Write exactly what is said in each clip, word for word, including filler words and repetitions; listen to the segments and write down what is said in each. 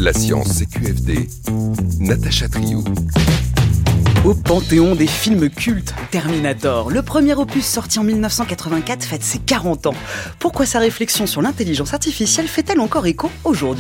La science C Q F D, Natacha Triou. Au panthéon des films cultes, Terminator, le premier opus sorti en dix-neuf cent quatre-vingt-quatre fête ses quarante ans. Pourquoi sa réflexion sur l'intelligence artificielle fait-elle encore écho aujourd'hui ?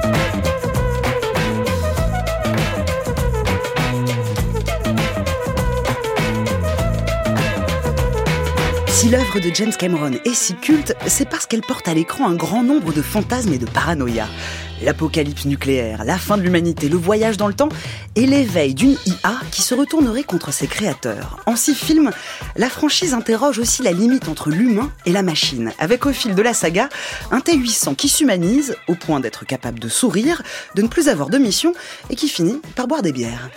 Si l'œuvre de James Cameron est si culte, c'est parce qu'elle porte à l'écran un grand nombre de fantasmes et de paranoïa. L'apocalypse nucléaire, la fin de l'humanité, le voyage dans le temps et l'éveil d'une I A qui se retournerait contre ses créateurs. En six films, la franchise interroge aussi la limite entre l'humain et la machine, avec au fil de la saga un T huit cents qui s'humanise au point d'être capable de sourire, de ne plus avoir de mission et qui finit par boire des bières.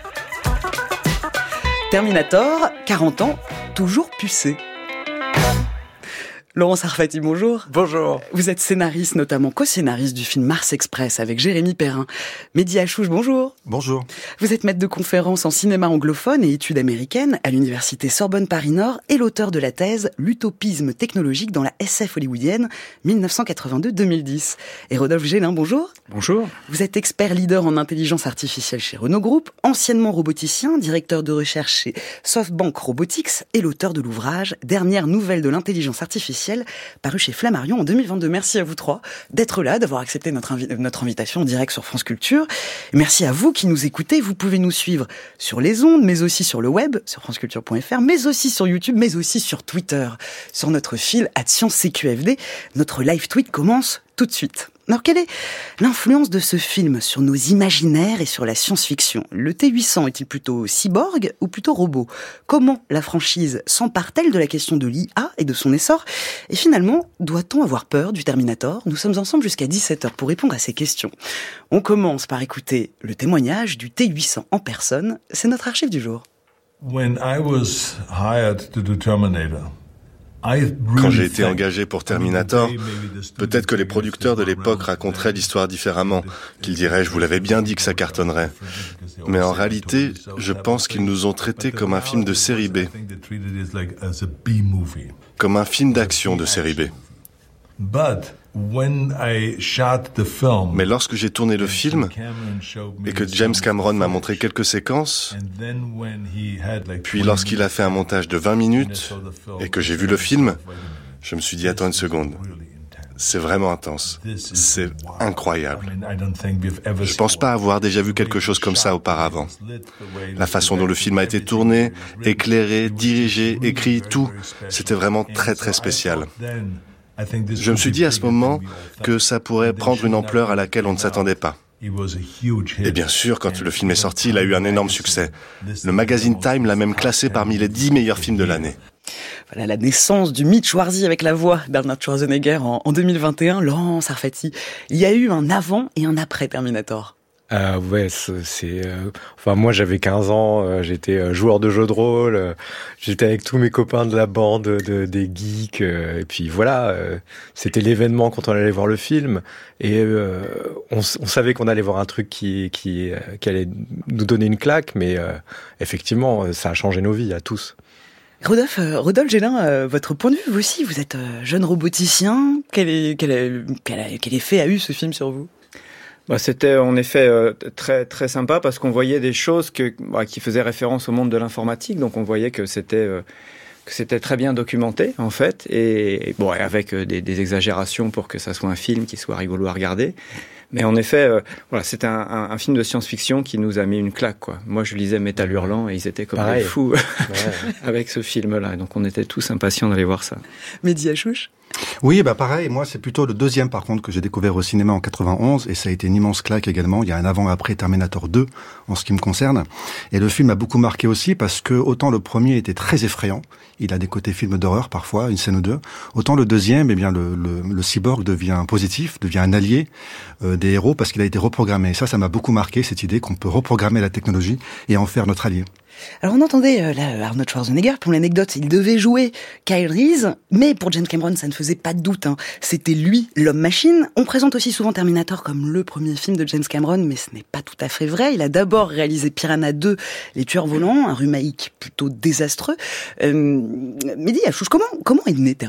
Terminator, quarante ans, toujours pucé. Laurent Sarfati, bonjour. Bonjour. Vous êtes scénariste, notamment co-scénariste du film Mars Express avec Jérémy Perrin. Mehdi Hachouch, bonjour. Bonjour. Vous êtes maître de conférences en cinéma anglophone et études américaines à l'université Sorbonne Paris-Nord et l'auteur de la thèse L'utopisme technologique dans la S F hollywoodienne dix-neuf cent quatre-vingt-deux à deux mille dix. Et Rodolphe Gélin, bonjour. Bonjour. Vous êtes expert leader en intelligence artificielle chez Renault Group, anciennement roboticien, directeur de recherche chez SoftBank Robotics et l'auteur de l'ouvrage Dernière nouvelle de l'intelligence artificielle paru chez Flammarion en deux mille vingt-deux. Merci à vous trois d'être là, d'avoir accepté notre, invi- notre invitation en direct sur France Culture. Merci à vous qui nous écoutez. Vous pouvez nous suivre sur les ondes, mais aussi sur le web, sur franceculture point f r, mais aussi sur YouTube, mais aussi sur Twitter, sur notre fil arobase science C Q F D. Notre live tweet commence tout de suite. Alors, quelle est l'influence de ce film sur nos imaginaires et sur la science-fiction ? Le T huit cents est-il plutôt cyborg ou plutôt robot ? Comment la franchise s'empare-t-elle de la question de l'I A et de son essor ? Et finalement, doit-on avoir peur du Terminator ? Nous sommes ensemble jusqu'à dix-sept heures pour répondre à ces questions. On commence par écouter le témoignage du T huit cents en personne. C'est notre archive du jour. When I was hired to do Terminator, Quand j'ai été engagé pour Terminator, peut-être que les producteurs de l'époque raconteraient l'histoire différemment, qu'ils diraient « je vous l'avais bien dit que ça cartonnerait ». Mais en réalité, je pense qu'ils nous ont traités comme un film de série B, comme un film d'action de série B. Mais lorsque j'ai tourné le film et que James Cameron m'a montré quelques séquences, puis lorsqu'il a fait un montage de vingt minutes et que j'ai vu le film, je me suis dit « attends une seconde, c'est vraiment intense, c'est incroyable ». Je ne pense pas avoir déjà vu quelque chose comme ça auparavant. La façon dont le film a été tourné, éclairé, dirigé, écrit, tout, c'était vraiment très très spécial. Je me suis dit à ce moment que ça pourrait prendre une ampleur à laquelle on ne s'attendait pas. Et bien sûr, quand le film est sorti, il a eu un énorme succès. Le magazine Time l'a même classé parmi les dix meilleurs films de l'année. Voilà la naissance du mythe Schwarzy avec la voix d'Arnold Schwarzenegger en, en deux mille vingt et un. Laurent Sarfati, il y a eu un avant et un après Terminator. Euh, ouais, c'est, c'est euh, enfin moi j'avais quinze ans, euh, j'étais euh, joueur de jeux de rôle, euh, j'étais avec tous mes copains de la bande de, des geeks, euh, et puis voilà, euh, c'était l'événement quand on allait voir le film, et euh, on, on savait qu'on allait voir un truc qui qui, euh, qui allait nous donner une claque, mais euh, effectivement ça a changé nos vies à tous. Rodolphe, euh, Rodolphe Gélin, euh, votre point de vue, vous aussi, vous êtes euh, jeune roboticien, quel, est, quel, est, quel, a, quel effet a eu ce film sur vous ? Bah, c'était en effet euh, très très sympa parce qu'on voyait des choses que, bah, qui faisaient référence au monde de l'informatique, donc on voyait que c'était euh, que c'était très bien documenté en fait, et, et bon, avec euh, des, des exagérations pour que ça soit un film qui soit rigolo à regarder. Mais en effet, euh, voilà, c'était un, un, un film de science-fiction qui nous a mis une claque, quoi. Moi, je lisais Métal Hurlant et ils étaient comme Pareil. Des fous ouais. avec ce film-là. Donc, on était tous impatients d'aller voir ça. Mehdi Hachouch ? Oui, bah pareil. Moi, c'est plutôt le deuxième, par contre, que j'ai découvert au cinéma en quatre-vingt-onze, et ça a été une immense claque également. Il y a un avant-après Terminator deux, en ce qui me concerne. Et le film m'a beaucoup marqué aussi parce que autant le premier était très effrayant, il a des côtés films d'horreur parfois, une scène ou deux. Autant le deuxième, eh bien, le, le, le cyborg devient positif, devient un allié euh, des héros parce qu'il a été reprogrammé. Et ça, ça m'a beaucoup marqué, cette idée qu'on peut reprogrammer la technologie et en faire notre allié. Alors on entendait euh, là, Arnold Schwarzenegger, pour l'anecdote, il devait jouer Kyle Reese, mais pour James Cameron, ça ne faisait pas de doute, hein. C'était lui, l'homme-machine. On présente aussi souvent Terminator comme le premier film de James Cameron, mais ce n'est pas tout à fait vrai. Il a d'abord réalisé Piranha deux, Les Tueurs Volants, un remake plutôt désastreux. Euh, Mehdi Hachouch, comment, comment est né Terminator ?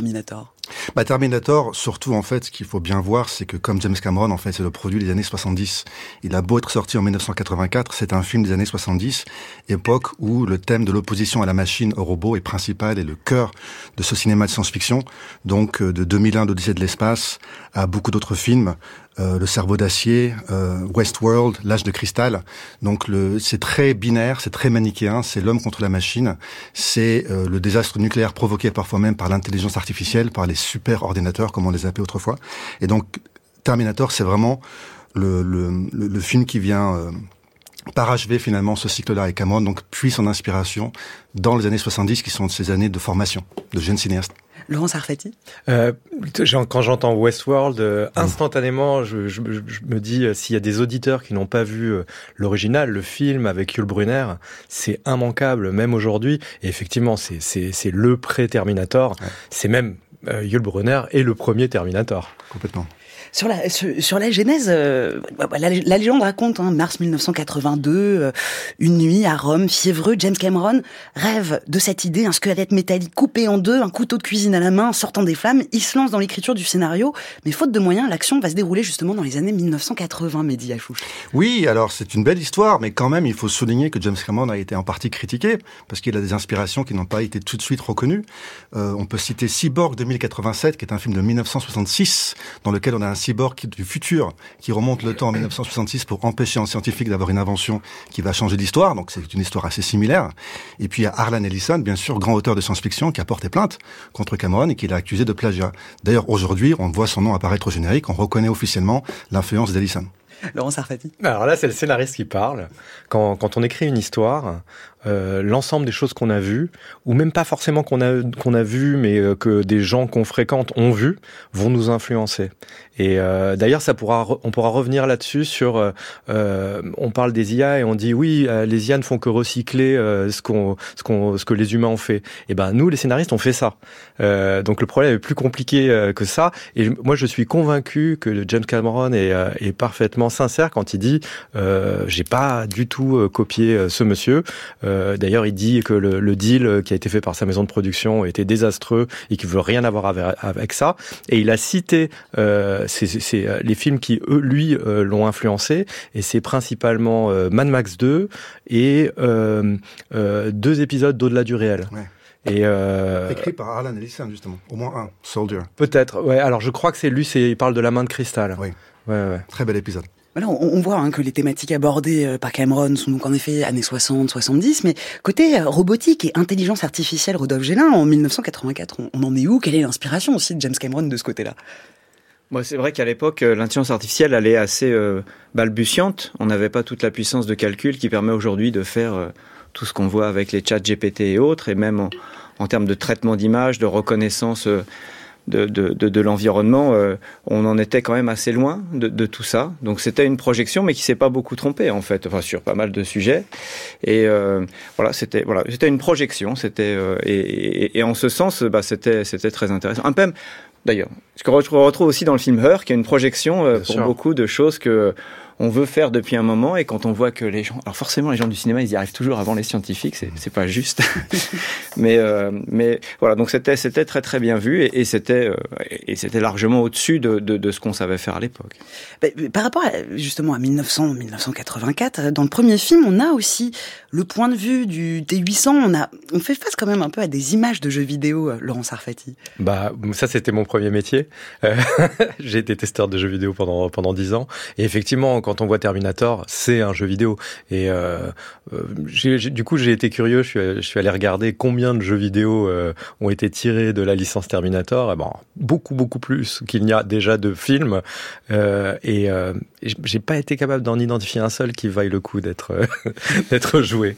Bah, Terminator, surtout, en fait, ce qu'il faut bien voir, c'est que comme James Cameron, en fait, c'est le produit des années soixante-dix. Il a beau être sorti en dix-neuf cent quatre-vingt-quatre, c'est un film des années soixante-dix, époque où le thème de l'opposition à la machine, au robot, est principal et le cœur de ce cinéma de science-fiction. Donc, de deux mille un, l'Odyssée de l'espace, à beaucoup d'autres films, euh, Le cerveau d'acier, euh, Westworld, L'âge de cristal. Donc, le, c'est très binaire, c'est très manichéen, c'est l'homme contre la machine, c'est euh, le désastre nucléaire provoqué parfois même par l'intelligence artificielle, par les super ordinateurs, comme on les appelait autrefois. Et donc, Terminator, c'est vraiment le, le, le, le film qui vient euh, parachever finalement ce cycle-là. Et Cameron donc puise son inspiration dans les années soixante-dix, qui sont ces années de formation de jeunes cinéastes. Laurent Sarfati. Euh, quand j'entends Westworld, euh, instantanément, je, je, je me dis, euh, s'il y a des auditeurs qui n'ont pas vu euh, l'original, le film avec Yul Brynner, c'est immanquable, même aujourd'hui. Et effectivement, c'est, c'est, c'est le pré-Terminator. Ouais. C'est même euh, Yul Brynner et le premier Terminator. Complètement. Sur la, sur, sur la genèse, euh, la, la légende raconte, hein, mars dix-neuf cent quatre-vingt-deux, euh, une nuit à Rome, fiévreux, James Cameron rêve de cette idée, un squelette métallique coupé en deux, un couteau de cuisine à la main, sortant des flammes. Il se lance dans l'écriture du scénario, mais faute de moyens, l'action va se dérouler justement dans les années dix-neuf cent quatre-vingts, Mehdi Achouch. Oui, alors c'est une belle histoire, mais quand même, il faut souligner que James Cameron a été en partie critiqué, parce qu'il a des inspirations qui n'ont pas été tout de suite reconnues. Euh, on peut citer Cyborg deux mille quatre-vingt-sept, qui est un film de dix-neuf cent soixante-six, dans lequel on a un cyborg du futur qui remonte le temps en dix-neuf cent soixante-six pour empêcher un scientifique d'avoir une invention qui va changer l'histoire. Donc c'est une histoire assez similaire. Et puis il y a Harlan Ellison, bien sûr, grand auteur de science-fiction, qui a porté plainte contre Cameron et qui l'a accusé de plagiat. D'ailleurs, aujourd'hui, on voit son nom apparaître au générique, on reconnaît officiellement l'influence d'Ellison. Laurent Sarfati. Alors là, c'est le scénariste qui parle. Quand, quand on écrit une histoire, euh, l'ensemble des choses qu'on a vues, ou même pas forcément qu'on a qu'on a vues, mais euh, que des gens qu'on fréquente ont vues, vont nous influencer. Et euh, d'ailleurs, ça pourra, on pourra revenir là-dessus sur. Euh, on parle des I A et on dit oui, euh, les I A ne font que recycler euh, ce qu'on, ce qu'on, ce que les humains ont fait. Et ben nous, les scénaristes, on fait ça. Euh, donc le problème est plus compliqué euh, que ça. Et je, moi, je suis convaincu que James Cameron est, euh, est parfaitement sincère quand il dit euh, j'ai pas du tout euh, copié euh, ce monsieur. Euh, d'ailleurs, il dit que le, le deal qui a été fait par sa maison de production était désastreux et qu'il veut rien avoir avec, avec ça. Et il a cité euh, c'est, c'est les films qui eux, lui euh, l'ont influencé, et c'est principalement euh, Mad Max deux et euh, euh, deux épisodes d'Au-delà du réel. Ouais. Et euh... écrit par Harlan Ellison, justement. Au moins un, Soldier. Peut-être, ouais. Alors je crois que c'est lui, c'est, il parle de La main de cristal. Oui. Ouais, ouais. Très bel épisode. Voilà, on, on voit hein, que les thématiques abordées par Cameron sont donc en effet années soixante, soixante-dix, mais côté robotique et intelligence artificielle, Rodolphe Gélin, en dix-neuf cent quatre-vingt-quatre, on, on en est où? Quelle est l'inspiration aussi de James Cameron de ce côté-là? Bon, c'est vrai qu'à l'époque, l'intelligence artificielle, elle est assez euh, balbutiante. On n'avait pas toute la puissance de calcul qui permet aujourd'hui de faire euh, tout ce qu'on voit avec les chats G P T et autres, et même en, en termes de traitement d'image, de reconnaissance euh, de, de, de, de l'environnement, euh, on en était quand même assez loin de, de tout ça. Donc c'était une projection, mais qui s'est pas beaucoup trompée en fait, enfin sur pas mal de sujets. Et euh, voilà, c'était voilà, c'était une projection. C'était euh, et, et, et en ce sens, bah c'était c'était très intéressant. Un peu, d'ailleurs, ce qu'on retrouve aussi dans le film Her, qui est une projection euh, pour sûr. beaucoup de choses que on veut faire depuis un moment, et quand on voit que les gens, alors forcément les gens du cinéma, ils y arrivent toujours avant les scientifiques, c'est, c'est pas juste, mais euh, mais voilà, donc c'était c'était très très bien vu, et, et c'était euh, et c'était largement au-dessus de, de de ce qu'on savait faire à l'époque. Par rapport à, justement à dix-neuf cents, dix-neuf cent quatre-vingt-quatre, dans le premier film, on a aussi le point de vue du T huit cents. On a on fait face quand même un peu à des images de jeux vidéo, Laurent Sarfati. Bah ça c'était mon premier métier. Euh, j'ai été testeur de jeux vidéo pendant pendant dix ans, et effectivement quand on voit Terminator, c'est un jeu vidéo. Et euh, euh, j'ai, j'ai, du coup, j'ai été curieux. Je suis, je suis allé regarder combien de jeux vidéo euh, ont été tirés de la licence Terminator. Et bon, beaucoup, beaucoup plus qu'il n'y a déjà de films. Euh, et, euh, et j'ai pas été capable d'en identifier un seul qui vaille le coup d'être euh, d'être joué.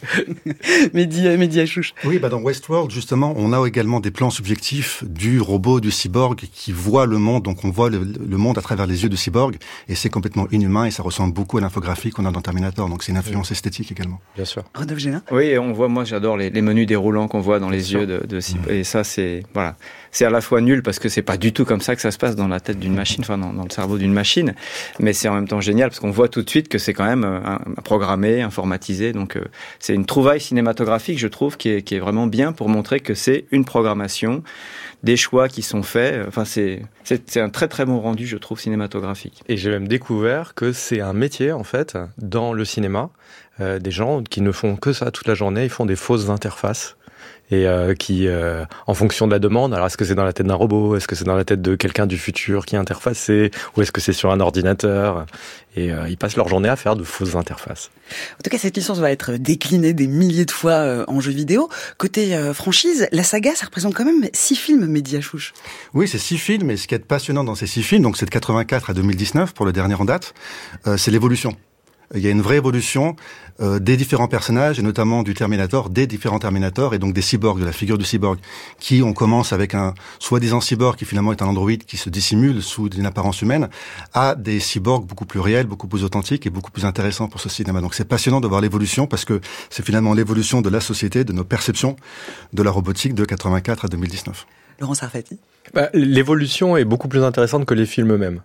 Mehdi, Mehdi Achouch. Oui, bah dans Westworld, justement, on a également des plans subjectifs du robot, du cyborg, qui voit le monde. Donc, on voit le, le monde à travers les yeux du cyborg, et c'est complètement inhumain, et ça ressemble beaucoup à l'infographie qu'on a dans Terminator, donc c'est une influence esthétique également. Bien sûr. Rodolphe Gélin. Oui, et on voit, moi j'adore les, les menus déroulants qu'on voit dans les Bien yeux sûr. de, de mmh. et ça c'est voilà, c'est à la fois nul parce que c'est pas du tout comme ça que ça se passe dans la tête d'une machine, enfin dans, dans le cerveau d'une machine, mais c'est en même temps génial parce qu'on voit tout de suite que c'est quand même un, un programmé, informatisé, donc euh, c'est une trouvaille cinématographique, je trouve, qui est, qui est vraiment bien pour montrer que c'est une programmation des choix qui sont faits. Enfin, c'est, c'est, c'est un très très bon rendu, je trouve, cinématographique. Et j'ai même découvert que c'est un métier, en fait, dans le cinéma, euh, des gens qui ne font que ça toute la journée, ils font des fausses interfaces. Et euh, qui, euh, en fonction de la demande, alors est-ce que c'est dans la tête d'un robot, est-ce que c'est dans la tête de quelqu'un du futur qui est interfacé, ou est-ce que c'est sur un ordinateur? Et euh, ils passent leur journée à faire de fausses interfaces. En tout cas, cette licence va être déclinée des milliers de fois euh, en jeux vidéo. Côté euh, franchise, la saga, ça représente quand même six films, Mehdi Hachouch. Oui, c'est six films, et ce qui est passionnant dans ces six films, donc c'est de quatre-vingt-quatre à deux mille dix-neuf pour le dernier en date, euh, c'est l'évolution. Il y a une vraie évolution euh, des différents personnages, et notamment du Terminator, des différents Terminators, et donc des cyborgs, de la figure du cyborg, qui, on commence avec un soi-disant cyborg qui finalement est un androïde qui se dissimule sous une apparence humaine, à des cyborgs beaucoup plus réels, beaucoup plus authentiques et beaucoup plus intéressants pour ce cinéma. Donc c'est passionnant de voir l'évolution, parce que c'est finalement l'évolution de la société, de nos perceptions de la robotique de quatre-vingt-quatre à deux mille dix-neuf. Laurent Sarfati. Bah, l'évolution est beaucoup plus intéressante que les films eux-mêmes.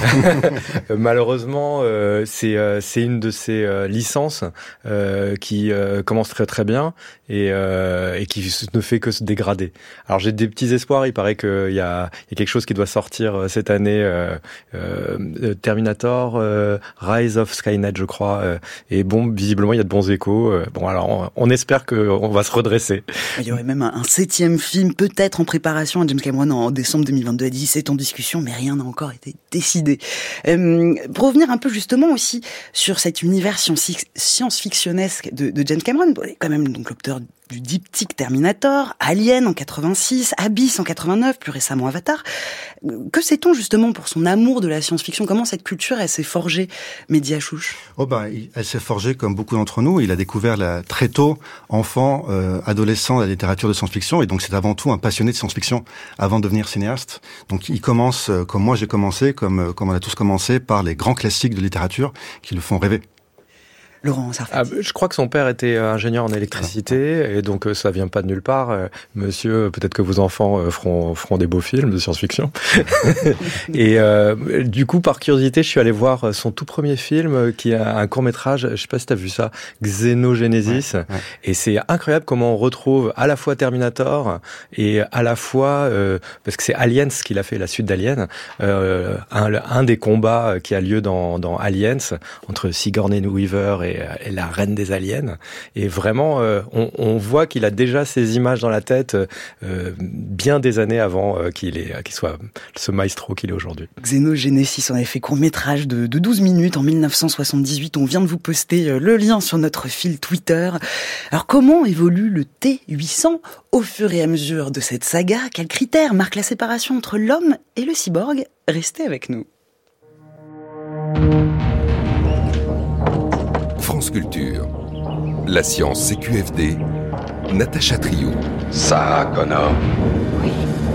Malheureusement, euh, c'est euh, c'est une de ces euh, licences euh, qui euh, commence très très bien et euh, et qui ne fait que se dégrader. Alors j'ai des petits espoirs. Il paraît qu'il y a il y a quelque chose qui doit sortir cette année, euh, euh, Terminator, euh, Rise of Skynet, je crois. Euh, et bon, visiblement il y a de bons échos. Euh, bon, alors on, on espère qu'on va se redresser. Il y aurait même un, un septième film peut-être en préparation. James Cameron en décembre deux mille vingt-deux a dit c'est en discussion, mais rien n'a encore été décidé. Euh, pour revenir un peu justement aussi sur cet univers science-fictionnesque de, de James Cameron, quand même donc l'auteur du diptyque Terminator, Alien en quatre-vingt-six, Abyss en quatre-vingt-neuf, plus récemment Avatar. Que sait-on justement pour son amour de la science-fiction? Comment cette culture, elle s'est forgée, Mehdi Hachouch? Oh ben, elle s'est forgée comme beaucoup d'entre nous. Il a découvert la, très tôt, enfant, euh, adolescent, la littérature de science-fiction, et donc c'est avant tout un passionné de science-fiction avant de devenir cinéaste. Donc il commence, euh, comme moi j'ai commencé, comme, euh, comme on a tous commencé, par les grands classiques de littérature qui le font rêver. Laurent Sarfati. Ah, je crois que son père était ingénieur en électricité et donc ça vient pas de nulle part. Monsieur, peut-être que vos enfants feront, feront des beaux films de science-fiction. Et euh, du coup, par curiosité, je suis allé voir son tout premier film qui a un court-métrage, je sais pas si tu as vu ça, Xenogenesis. Ouais, ouais. Et c'est incroyable comment on retrouve à la fois Terminator et à la fois, euh, parce que c'est Aliens qu'il a fait, la suite d'Aliens, euh, un, un des combats qui a lieu dans, dans Aliens entre Sigourney Weaver et et la reine des aliens, et vraiment euh, on, on voit qu'il a déjà ces images dans la tête euh, bien des années avant euh, qu'il est, qu'il soit ce maestro qu'il est aujourd'hui. Xenogenesis, en effet, court-métrage de, de douze minutes en mille neuf cent soixante-dix-huit. On vient de vous poster le lien sur notre fil Twitter. Alors comment évolue le T huit cents au fur et à mesure de cette saga? Quels critères marquent la séparation entre l'homme et le cyborg? Restez avec nous. France Culture. La science C Q F D. Natacha Triou. Sarah Connor. Oui.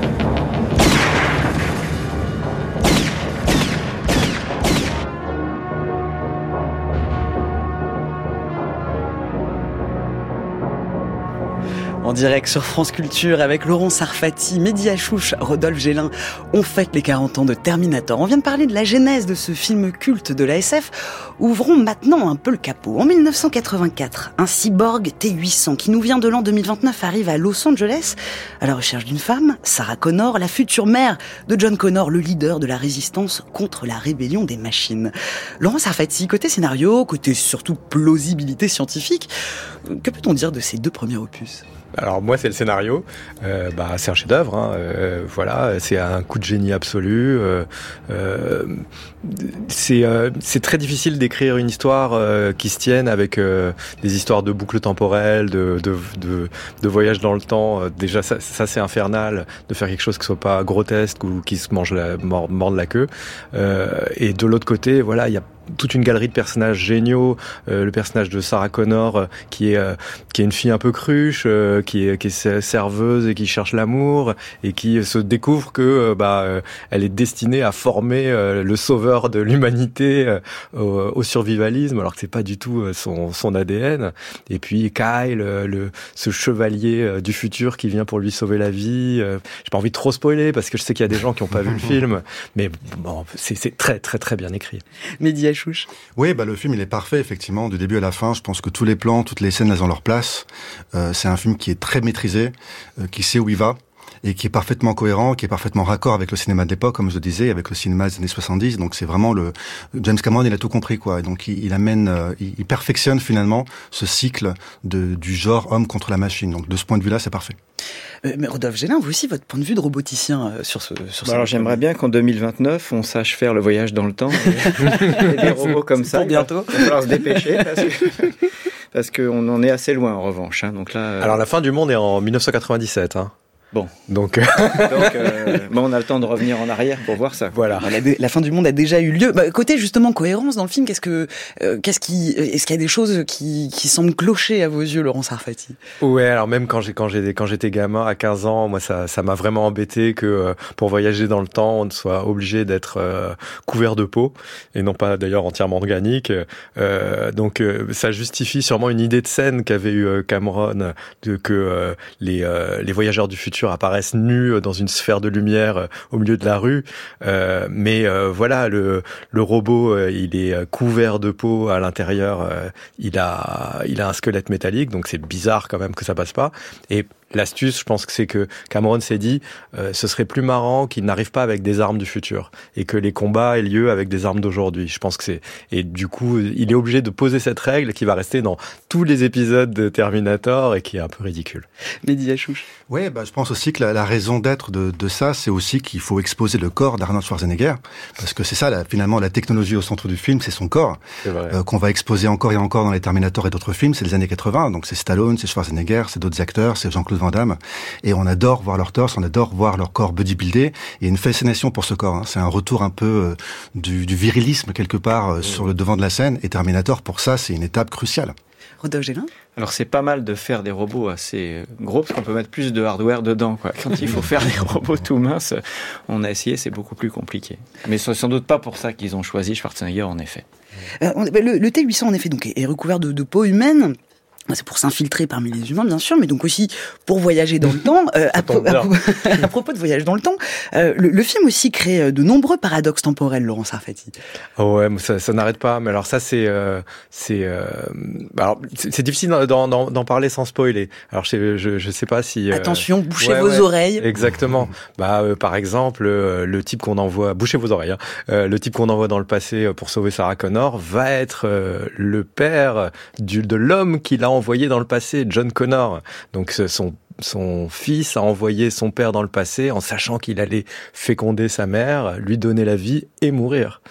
En direct sur France Culture avec Laurent Sarfati, Mehdi Hachouch, Rodolphe Gélin. On fête les quarante ans de Terminator. On vient de parler de la genèse de ce film culte de la S F. Ouvrons maintenant un peu le capot. En mille neuf cent quatre-vingt-quatre, un cyborg T huit cents qui nous vient de l'an deux mille vingt-neuf arrive à Los Angeles à la recherche d'une femme, Sarah Connor, la future mère de John Connor, le leader de la résistance contre la rébellion des machines. Laurent Sarfati, côté scénario, côté surtout plausibilité scientifique, que peut-on dire de ces deux premiers opus ? Alors moi c'est le scénario, euh, bah c'est un chef-d'œuvre, hein, euh, voilà, c'est un coup de génie absolu. Euh, euh, c'est euh, c'est très difficile d'écrire une histoire euh, qui se tienne avec euh, des histoires de boucles temporelles, de de de, de voyage dans le temps. Déjà ça, ça c'est infernal de faire quelque chose qui soit pas grotesque ou qui se mange la mord, morde la queue. Euh, et de l'autre côté, voilà, il y a toute une galerie de personnages géniaux, euh, le personnage de Sarah Connor euh, qui est euh, qui est une fille un peu cruche, euh, qui est qui est serveuse et qui cherche l'amour et qui se découvre que euh, bah euh, elle est destinée à former euh, le sauveur de l'humanité euh, au, au survivalisme, alors que c'est pas du tout euh, son son A D N. Et puis Kyle, euh, le ce chevalier euh, du futur qui vient pour lui sauver la vie. Euh, j'ai pas envie de trop spoiler parce que je sais qu'il y a des gens qui ont pas vu le film, mais bon, c'est c'est très très très bien écrit. Mehdi Hachouch. Oui, bah le film il est parfait effectivement du début à la fin. Je pense que tous les plans, toutes les scènes elles ont leur place. Euh, c'est un film qui est très maîtrisé, euh, qui sait où il va et qui est parfaitement cohérent, qui est parfaitement raccord avec le cinéma de l'époque, comme je le disais, avec le cinéma des années soixante-dix. Donc c'est vraiment le James Cameron, il a tout compris, quoi. Et donc il, il amène, euh, il, il perfectionne finalement ce cycle de, du genre homme contre la machine. Donc de ce point de vue-là, c'est parfait. Euh, mais Rodolphe Gélin, vous aussi, votre point de vue de roboticien euh, sur ce sur bah Alors j'aimerais bien qu'en deux mille vingt-neuf, on sache faire le voyage dans le temps. Et des robots comme ça. Pour bientôt. Il va falloir se dépêcher parce que parce qu'on en est assez loin en revanche. Hein. Donc là. Euh... Alors la fin du monde est en mille neuf cent quatre-vingt-dix-sept. Hein. Bon, donc, donc euh, bon, on a le temps de revenir en arrière pour voir ça. Voilà. La, la fin du monde a déjà eu lieu. Bah, côté justement cohérence dans le film, qu'est-ce que, euh, qu'est-ce qui, est-ce qu'il y a des choses qui, qui semblent clocher à vos yeux, Laurent Sarfati? Ouais, alors même quand j'ai, quand j'ai, quand j'étais gamin à quinze ans, moi ça, ça m'a vraiment embêté que euh, pour voyager dans le temps, on soit obligé d'être euh, couvert de peau et non pas d'ailleurs entièrement organique. Euh, donc euh, ça justifie sûrement une idée de scène qu'avait eu euh, Cameron de que euh, les, euh, les voyageurs du futur apparaissent nus dans une sphère de lumière au milieu de la rue, euh, mais euh, voilà, le le robot, euh, il est couvert de peau à l'intérieur, euh, il a il a un squelette métallique, donc c'est bizarre quand même que ça passe pas. Et l'astuce, je pense que c'est que Cameron s'est dit, euh, ce serait plus marrant qu'il n'arrive pas avec des armes du futur et que les combats aient lieu avec des armes d'aujourd'hui. Je pense que c'est et du coup, il est obligé de poser cette règle qui va rester dans tous les épisodes de Terminator et qui est un peu ridicule. Mehdi Hachouch. Ouais, bah je pense aussi que la, la raison d'être de, de ça, c'est aussi qu'il faut exposer le corps d'Arnold Schwarzenegger, parce que c'est ça, la, finalement, la technologie au centre du film, c'est son corps, c'est vrai. Euh, qu'on va exposer encore et encore dans les Terminator et d'autres films. C'est les années quatre-vingts, donc c'est Stallone, c'est Schwarzenegger, c'est d'autres acteurs, c'est Jean-Claude Van Damme, et on adore voir leur torse, on adore voir leur corps bodybuildé. Il y a une fascination pour ce corps. Hein. C'est un retour un peu euh, du, du virilisme quelque part euh, mmh. sur le devant de la scène. Et Terminator, pour ça, c'est une étape cruciale. Rodolphe Gélin. Alors c'est pas mal de faire des robots assez gros parce qu'on peut mettre plus de hardware dedans, quoi. Quand il faut faire des robots tout minces, on a essayé, c'est beaucoup plus compliqué. Mais c'est sans doute pas pour ça qu'ils ont choisi Schwarzenegger, en effet. Euh, le, le T huit cents, en effet, donc, est recouvert de, de peau humaine. C'est pour s'infiltrer parmi les humains, bien sûr, mais donc aussi pour voyager dans le temps. Euh, à, pro- à, pro- à propos de voyage dans le temps, euh, le, le film aussi crée de nombreux paradoxes temporels, Laurent Sarfati. Oh ouais, ça, ça n'arrête pas. Mais alors ça, c'est, euh, c'est, euh, alors c'est, c'est difficile d'en, d'en, d'en parler sans spoiler. Alors je, je, je sais pas si. Euh, Attention, bouchez ouais, vos ouais, oreilles. Exactement. Bah, euh, par exemple, euh, le type qu'on envoie, bouchez vos oreilles. Hein, euh, le type qu'on envoie dans le passé pour sauver Sarah Connor va être euh, le père du, de l'homme qui l'a envoyé dans le passé. John Connor. Donc son son fils a envoyé son père dans le passé en sachant qu'il allait féconder sa mère, lui donner la vie et mourir.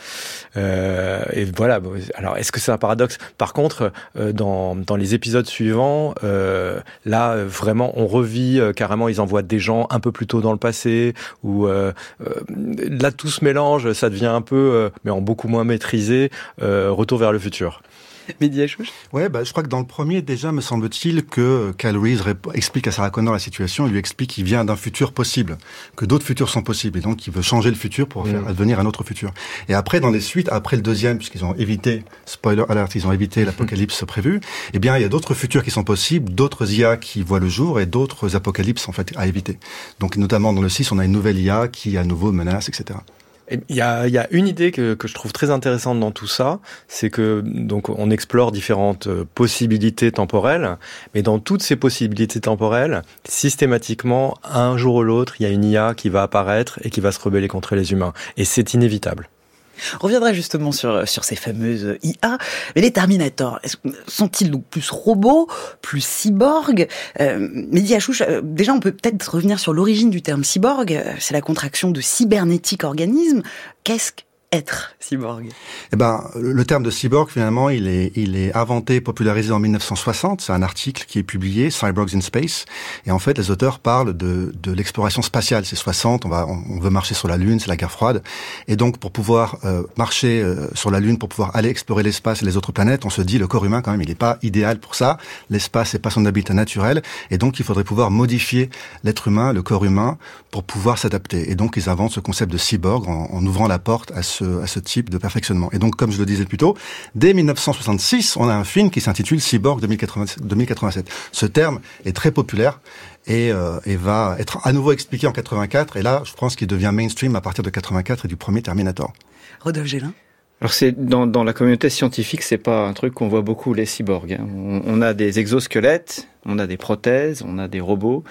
Euh, et voilà. Alors, est-ce que c'est un paradoxe ? Par contre, euh, dans dans les épisodes suivants, euh, là vraiment, on revit euh, carrément. Ils envoient des gens un peu plus tôt dans le passé, où euh, euh, là tout se mélange, ça devient un peu, euh, mais en beaucoup moins maîtrisé. Euh, retour vers le futur. Mehdi Hachouch. Ouais, bah, je crois que dans le premier, déjà, me semble-t-il que Kyle Reese rép- explique à Sarah Connor la situation, il lui explique qu'il vient d'un futur possible, que d'autres futurs sont possibles, et donc il veut changer le futur pour mmh. faire advenir un autre futur. Et après, dans les suites, après le deuxième, puisqu'ils ont évité, spoiler alert, ils ont évité l'apocalypse prévu, eh bien, il y a d'autres futurs qui sont possibles, d'autres I A qui voient le jour, et d'autres apocalypses, en fait, à éviter. Donc, notamment dans le six, on a une nouvelle I A qui, à nouveau, menace, et cetera. Il y a, il y a une idée que, que je trouve très intéressante dans tout ça, c'est que donc on explore différentes possibilités temporelles, mais dans toutes ces possibilités temporelles, systématiquement, un jour ou l'autre, il y a une I A qui va apparaître et qui va se rebeller contre les humains. Et c'est inévitable. On reviendra justement sur sur ces fameuses I A. Mais les Terminators, sont-ils donc plus robots, plus cyborgs ? euh, Mehdi Hachouch, euh, déjà on peut peut-être revenir sur l'origine du terme cyborg. C'est la contraction de cybernétique organisme. Qu'est-ce que être cyborg? Eh ben, le terme de cyborg, finalement, il est, il est inventé, popularisé en mille neuf cent soixante. C'est un article qui est publié, Cyborgs in Space. Et en fait, les auteurs parlent de, de l'exploration spatiale. C'est soixante, on va, on veut marcher sur la Lune, c'est la guerre froide. Et donc, pour pouvoir euh, marcher euh, sur la Lune, pour pouvoir aller explorer l'espace et les autres planètes, on se dit, le corps humain, quand même, il n'est pas idéal pour ça. L'espace n'est pas son habitat naturel. Et donc, il faudrait pouvoir modifier l'être humain, le corps humain, pour pouvoir s'adapter. Et donc, ils inventent ce concept de cyborg en, en ouvrant la porte à ce à ce type de perfectionnement. Et donc, comme je le disais plus tôt, dès mille neuf cent soixante-six, on a un film qui s'intitule Cyborg deux mille quatre-vingt-sept. Ce terme est très populaire et, euh, et va être à nouveau expliqué en quatre-vingt-quatre. Et là, je pense qu'il devient mainstream à partir de quatre-vingt-quatre et du premier Terminator. Rodolphe Gélin. Alors c'est dans, dans la communauté scientifique, c'est pas un truc qu'on voit beaucoup, les cyborgs. Hein. On, on a des exosquelettes, on a des prothèses, on a des robots.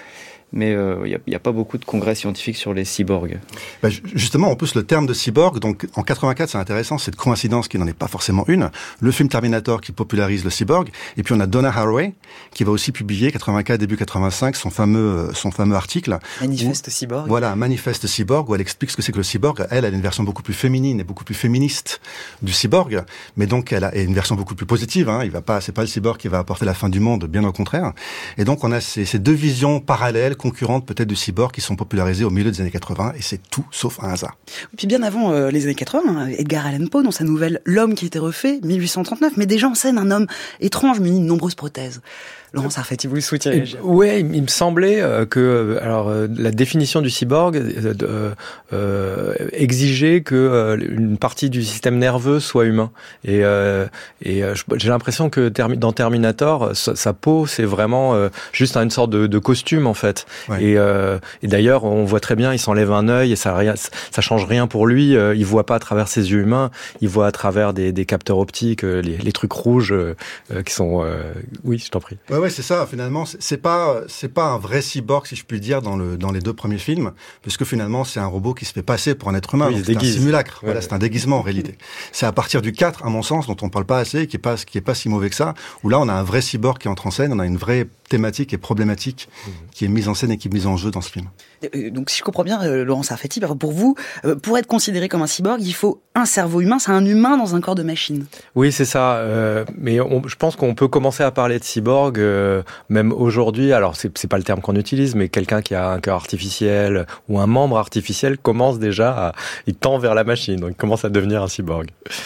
mais il euh, n'y a, y a pas beaucoup de congrès scientifiques sur les cyborgs. Bah, justement, en plus, le terme de cyborg, donc en quatre-vingt-quatre, c'est intéressant, c'est de coïncidence qui n'en est pas forcément une. Le film Terminator qui popularise le cyborg, et puis on a Donna Haraway qui va aussi publier quatre-vingt-quatre début quatre-vingt-cinq son fameux son fameux article Manifeste où, cyborg. Voilà, Manifeste cyborg, où elle explique ce que c'est que le cyborg. Elle, elle a une version beaucoup plus féminine et beaucoup plus féministe du cyborg, mais donc elle a une version beaucoup plus positive. Hein. Il va pas, c'est pas le cyborg qui va apporter la fin du monde, bien au contraire. Et donc on a ces, ces deux visions parallèles, concurrentes peut-être du cyborg, qui sont popularisées au milieu des années quatre-vingts, et c'est tout sauf un hasard. Et puis bien avant euh, les années quatre-vingts, Edgar Allan Poe, dans sa nouvelle L'homme qui était refait, mille huit cent trente-neuf, met déjà en scène un homme étrange muni de nombreuses prothèses. Laurent Sarfati, vous le soutirez. Ouais, il me semblait que alors euh, la définition du cyborg euh, euh, exigeait que euh, une partie du système nerveux soit humain. Et, euh, et euh, j'ai l'impression que termi- dans Terminator, sa, sa peau c'est vraiment euh, juste une sorte de, de costume en fait. Ouais. Et, euh, et d'ailleurs, on voit très bien, il s'enlève un œil et ça rien, ça change rien pour lui. Euh, il voit pas à travers ses yeux humains, il voit à travers des, des capteurs optiques, les, les trucs rouges euh, qui sont. Euh, oui, je t'en prie. Ouais. Ouais, c'est ça. Finalement, c'est pas, c'est pas un vrai cyborg, si je puis dire, dans le, dans les deux premiers films, puisque finalement, c'est un robot qui se fait passer pour un être humain. Oui, donc c'est un simulacre. Ouais, voilà, ouais. C'est un déguisement en réalité. C'est à partir du quatre, à mon sens, dont on parle pas assez, qui est pas, qui est pas si mauvais que ça, où là, on a un vrai cyborg qui entre en scène, on a une vraie thématique et problématique mmh. qui est mise en scène et qui est mise en jeu dans ce film. Donc, si je comprends bien, euh, Laurent Sarfati, pour vous, euh, pour être considéré comme un cyborg, il faut un cerveau humain, c'est un humain dans un corps de machine. Oui, c'est ça. Euh, mais on, je pense qu'on peut commencer à parler de cyborg, euh, même aujourd'hui. Alors, c'est, c'est pas le terme qu'on utilise, mais quelqu'un qui a un cœur artificiel ou un membre artificiel commence déjà à, il tend vers la machine, donc il commence à devenir un cyborg.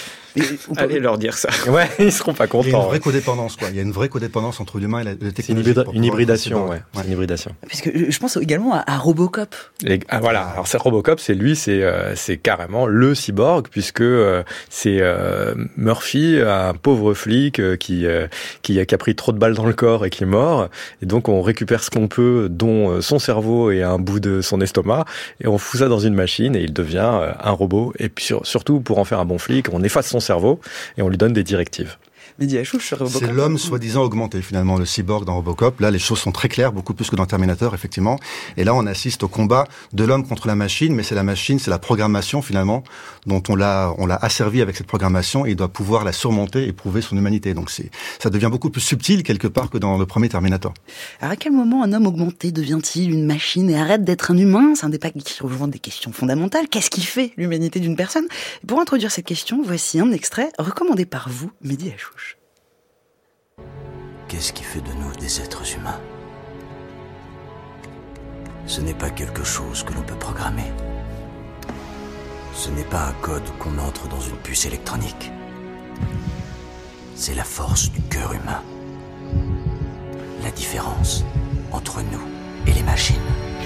Allez leur dire ça. Ouais, ils seront pas contents. Il y a une vraie ouais. codépendance, quoi. Il y a une vraie codépendance entre l'humain et la, la technologie. C'est une, hybrida- une hybridation, ouais. ouais. C'est une hybridation. Puisque je pense également à, à Robocop. Et, ah, voilà. Alors, c'est Robocop, c'est lui, c'est, euh, c'est carrément le cyborg, puisque euh, c'est euh, Murphy, un pauvre flic euh, qui, euh, qui, a, qui a pris trop de balles dans le corps et qui est mort. Et donc, on récupère ce qu'on peut, dont euh, son cerveau et un bout de son estomac, et on fout ça dans une machine et il devient euh, un robot. Et puis, sur, surtout, pour en faire un bon flic, on efface son cerveau et on lui donne des directives. Mehdi Hachouch sur Robocop. C'est l'homme soi-disant augmenté, finalement, le cyborg dans Robocop. Là, les choses sont très claires, beaucoup plus que dans Terminator, effectivement. Et là, on assiste au combat de l'homme contre la machine, mais c'est la machine, c'est la programmation, finalement, dont on l'a, on l'a asservi avec cette programmation et il doit pouvoir la surmonter et prouver son humanité. Donc c'est, ça devient beaucoup plus subtil, quelque part, que dans le premier Terminator. Alors, à quel moment un homme augmenté devient-il une machine et arrête d'être un humain? C'est un débat qui rejoint des questions fondamentales. Qu'est-ce qui fait l'humanité d'une personne? Et pour introduire cette question, voici un extrait recommandé par vous, Mehdi Hachouch. Qu'est-ce qui fait de nous des êtres humains? Ce n'est pas quelque chose que l'on peut programmer. Ce n'est pas un code qu'on entre dans une puce électronique. C'est la force du cœur humain. La différence entre nous et les machines.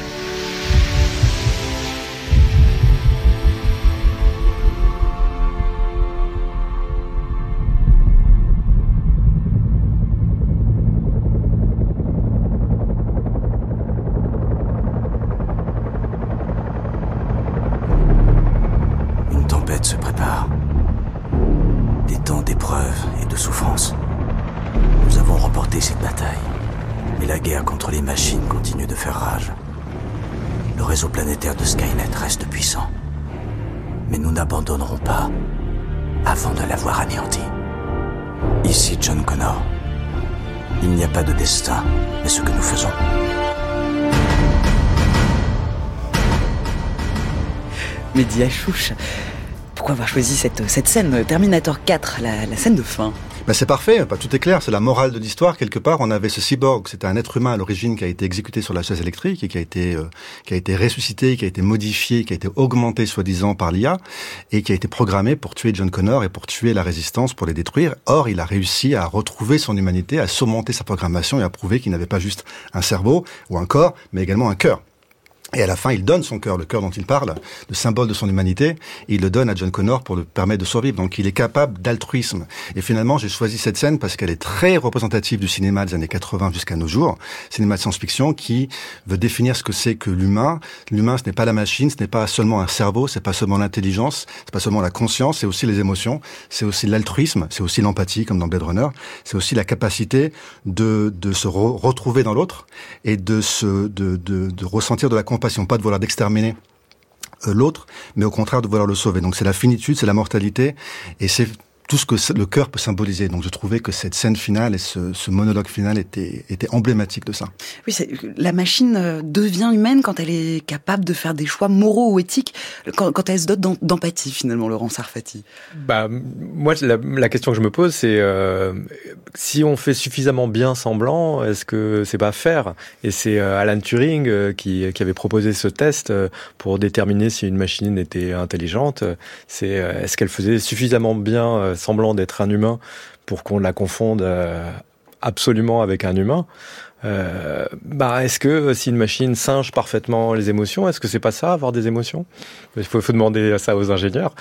Se prépare. Des temps d'épreuve et de souffrance. Nous avons remporté cette bataille, mais la guerre contre les machines continue de faire rage. Le réseau planétaire de Skynet reste puissant, mais nous n'abandonnerons pas avant de l'avoir anéanti. Ici John Connor. Il n'y a pas de destin, mais ce que nous faisons. Mehdi Hachouch, pourquoi avoir choisi cette, cette scène, Terminator quatre, la, la scène de fin? Ben c'est parfait, bah, tout est clair, c'est la morale de l'histoire. Quelque part, on avait ce cyborg, c'était un être humain à l'origine qui a été exécuté sur la chaise électrique et qui a été euh, qui a été ressuscité, qui a été modifié, qui a été augmenté soi-disant par l'I A et qui a été programmé pour tuer John Connor et pour tuer la résistance, pour les détruire. Or, il a réussi à retrouver son humanité, à surmonter sa programmation et à prouver qu'il n'avait pas juste un cerveau ou un corps, mais également un cœur. Et à la fin, il donne son cœur, le cœur dont il parle, le symbole de son humanité, et il le donne à John Connor pour le permettre de survivre. Donc il est capable d'altruisme. Et finalement, j'ai choisi cette scène parce qu'elle est très représentative du cinéma des années quatre-vingts jusqu'à nos jours. Cinéma de science-fiction qui veut définir ce que c'est que l'humain. L'humain, ce n'est pas la machine, ce n'est pas seulement un cerveau, c'est pas seulement l'intelligence, c'est pas seulement la conscience, c'est aussi les émotions, c'est aussi l'altruisme, c'est aussi l'empathie, comme dans Blade Runner. C'est aussi la capacité de, de se re- retrouver dans l'autre et de se, de, de, de ressentir de la compassion. Pas de vouloir d'exterminer euh, l'autre, mais au contraire de vouloir le sauver. Donc c'est la finitude, c'est la mortalité, et c'est tout ce que le cœur peut symboliser. Donc je trouvais que cette scène finale et ce, ce monologue final était, était emblématique de ça. Oui, c'est, la machine devient humaine quand elle est capable de faire des choix moraux ou éthiques, quand, quand elle se dote d'empathie finalement, Laurent Sarfati. Bah, moi, la, la question que je me pose, c'est euh, si on fait suffisamment bien semblant, est-ce que c'est pas faire ? Et c'est euh, Alan Turing euh, qui, qui avait proposé ce test euh, pour déterminer si une machine était intelligente. C'est euh, est-ce qu'elle faisait suffisamment bien euh, semblant d'être un humain pour qu'on la confonde euh, absolument avec un humain. Euh, bah, est-ce que si une machine singe parfaitement les émotions, est-ce que c'est pas ça, avoir des émotions ? Il faut, faut demander ça aux ingénieurs.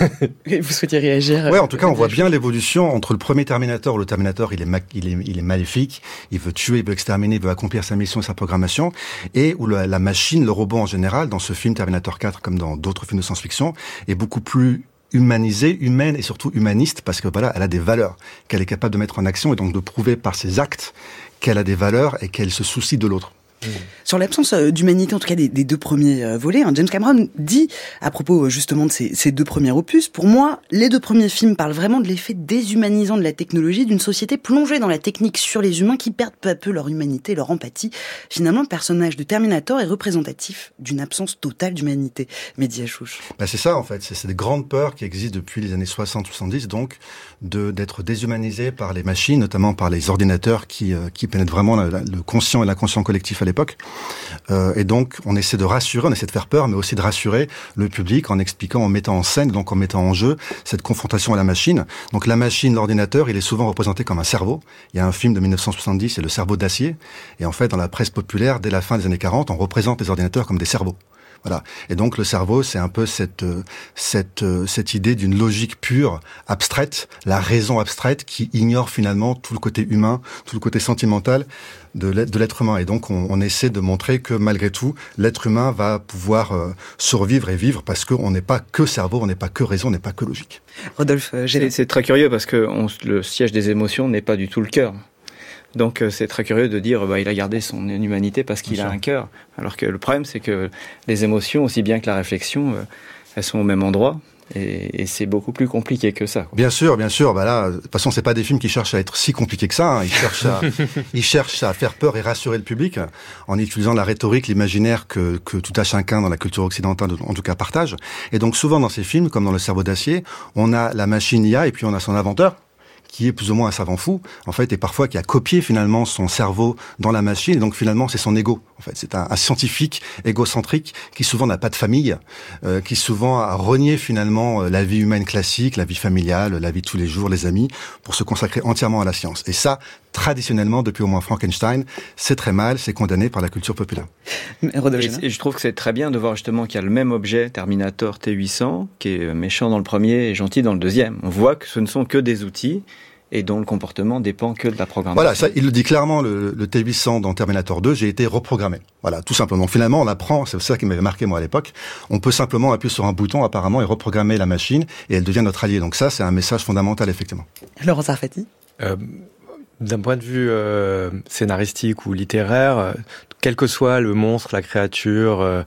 Vous souhaitiez réagir ? Ouais, en tout cas, on voit bien l'évolution entre le premier Terminator. Le Terminator, il est, ma- il est, il est maléfique, il veut tuer, il veut exterminer, il veut accomplir sa mission et sa programmation. Et où le, la machine, le robot en général, dans ce film Terminator quatre, comme dans d'autres films de science-fiction, est beaucoup plus humanisée, humaine et surtout humaniste, parce que voilà, elle a des valeurs qu'elle est capable de mettre en action et donc de prouver par ses actes qu'elle a des valeurs et qu'elle se soucie de l'autre. Mmh. Sur l'absence d'humanité, en tout cas des, des deux premiers euh, volets, hein, James Cameron dit, à propos justement de ces, ces deux premiers opus, pour moi, les deux premiers films parlent vraiment de l'effet déshumanisant de la technologie, d'une société plongée dans la technique sur les humains qui perdent peu à peu leur humanité, leur empathie. Finalement, le personnage de Terminator est représentatif d'une absence totale d'humanité. Mehdi Hachouch. Ben c'est ça en fait, c'est, c'est des grandes peurs qui existent depuis les années soixante soixante-dix, donc de, d'être déshumanisé par les machines, notamment par les ordinateurs qui, euh, qui pénètrent vraiment la, la, le conscient et l'inconscient collectif à l'époque. Euh, et donc, on essaie de rassurer, on essaie de faire peur, mais aussi de rassurer le public en expliquant, en mettant en scène, donc en mettant en jeu cette confrontation à la machine. Donc, la machine, l'ordinateur, il est souvent représenté comme un cerveau. Il y a un film de dix-neuf cent soixante-dix, c'est Le cerveau d'acier. Et en fait, dans la presse populaire, dès la fin des années quarante, on représente les ordinateurs comme des cerveaux. Voilà. Et donc le cerveau, c'est un peu cette cette cette idée d'une logique pure, abstraite, la raison abstraite qui ignore finalement tout le côté humain, tout le côté sentimental de l'être, de l'être humain. Et donc on, on essaie de montrer que malgré tout, l'être humain va pouvoir euh, survivre et vivre parce qu'on n'est pas que cerveau, on n'est pas que raison, on n'est pas que logique. Rodolphe, euh, c'est, c'est très curieux parce que on, le siège des émotions n'est pas du tout le cœur. Donc c'est très curieux de dire bah il a gardé son humanité parce qu'il bien a sûr. Un cœur. Alors que le problème c'est que les émotions aussi bien que la réflexion, euh, elles sont au même endroit. Et, et c'est beaucoup plus compliqué que ça, quoi. Bien sûr, bien sûr. Bah là, de toute façon, c'est pas des films qui cherchent à être si compliqués que ça. Hein. Ils cherchent à, ils cherchent à faire peur et rassurer le public en utilisant la rhétorique, l'imaginaire que, que tout à chacun dans la culture occidentale, en tout cas, partage. Et donc, souvent dans ces films, comme dans Le cerveau d'acier, on a la machine I A et puis on a son inventeur, qui est plus ou moins un savant fou, en fait, et parfois qui a copié finalement son cerveau dans la machine, et donc finalement c'est son ego. En fait, c'est un, un scientifique égocentrique qui souvent n'a pas de famille, euh, qui souvent a renié finalement la vie humaine classique, la vie familiale, la vie de tous les jours, les amis, pour se consacrer entièrement à la science. Et ça, traditionnellement, depuis au moins Frankenstein, c'est très mal, c'est condamné par la culture populaire. Et, et je trouve que c'est très bien de voir justement qu'il y a le même objet, Terminator T huit cents, qui est méchant dans le premier et gentil dans le deuxième. On voit que ce ne sont que des outils et dont le comportement dépend que de la programmation. Voilà, ça, il le dit clairement, le, le T huit cents dans Terminator deux, j'ai été reprogrammé. Voilà, tout simplement. Donc finalement, on apprend, c'est ça qui m'avait marqué moi à l'époque, on peut simplement appuyer sur un bouton apparemment et reprogrammer la machine et elle devient notre allié. Donc ça, c'est un message fondamental, effectivement. Laurent Sarfati euh, D'un point de vue euh, scénaristique ou littéraire, euh, quel que soit le monstre, la créature, euh,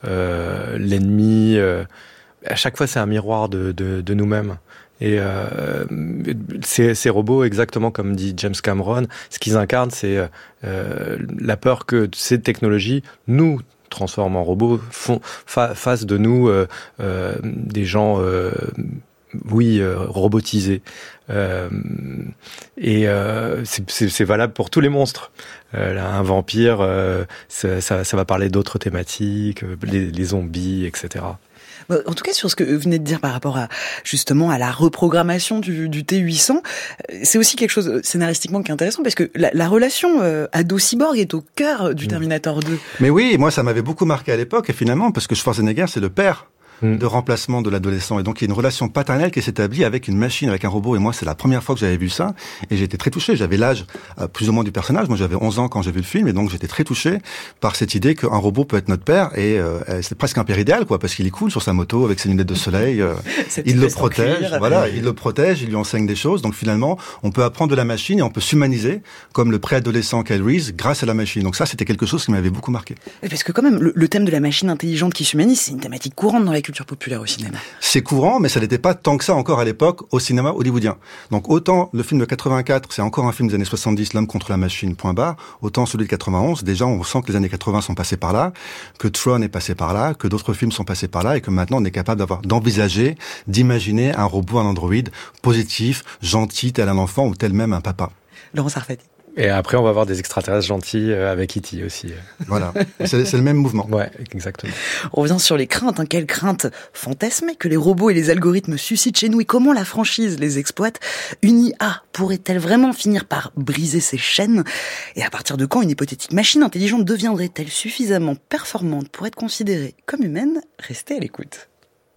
euh, l'ennemi, euh, à chaque fois c'est un miroir de, de, de nous-mêmes. Et euh, ces, ces robots, exactement comme dit James Cameron, ce qu'ils incarnent, c'est euh, la peur que ces technologies nous transforment en robots, font, fa, fassent de nous euh, euh, des gens euh, oui, euh, robotisé. Euh, et euh, c'est, c'est, c'est valable pour tous les monstres. Euh, là, un vampire, euh, ça, ça, ça va parler d'autres thématiques, les, les zombies, et cetera. En tout cas, sur ce que vous venez de dire par rapport à justement à la reprogrammation du, du T huit cents, c'est aussi quelque chose scénaristiquement qui est intéressant parce que la, la relation euh, ado-cyborg est au cœur du Terminator deux. Mais oui, moi ça m'avait beaucoup marqué à l'époque et finalement parce que Schwarzenegger c'est le père de remplacement de l'adolescent. Et donc, il y a une relation paternelle qui s'établit avec une machine, avec un robot. Et moi, c'est la première fois que j'avais vu ça. Et j'étais très touché. J'avais l'âge euh, plus ou moins du personnage. Moi, j'avais onze ans quand j'ai vu le film. Et donc, j'étais très touché par cette idée qu'un robot peut être notre père. Et euh, c'est presque un père idéal, quoi, parce qu'il est cool sur sa moto avec ses lunettes de soleil. Euh, il le protège. Voilà, il le protège. Il lui enseigne des choses. Donc, finalement, on peut apprendre de la machine et on peut s'humaniser comme le préadolescent Kyle Reese grâce à la machine. Donc, ça, c'était quelque chose qui m'avait beaucoup marqué. Parce que quand même, le, le thème de la machine intelligente qui s'humanise, c'est une thématique courante dans la culture populaire au cinéma. C'est courant, mais ça n'était pas tant que ça encore à l'époque au cinéma hollywoodien. Donc autant le film de quatre-vingt-quatre, c'est encore un film des années soixante-dix, L'homme contre la machine, point barre, autant celui de quatre-vingt-onze, déjà on sent que les années quatre-vingts sont passées par là, que Tron est passé par là, que d'autres films sont passés par là, et que maintenant on est capable d'avoir, d'envisager, d'imaginer un robot, un androïde positif, gentil, tel un enfant ou tel même un papa. Laurent Sarfati. Et après, on va avoir des extraterrestres gentils avec E T aussi. Voilà, c'est, c'est le même mouvement. Ouais, exactement. On revient sur les craintes. Hein. Quelles craintes fantasmées que les robots et les algorithmes suscitent chez nous et comment la franchise les exploite. Une I A pourrait-elle vraiment finir par briser ses chaînes? Et à partir de quand une hypothétique machine intelligente deviendrait-elle suffisamment performante pour être considérée comme humaine? Restez à l'écoute.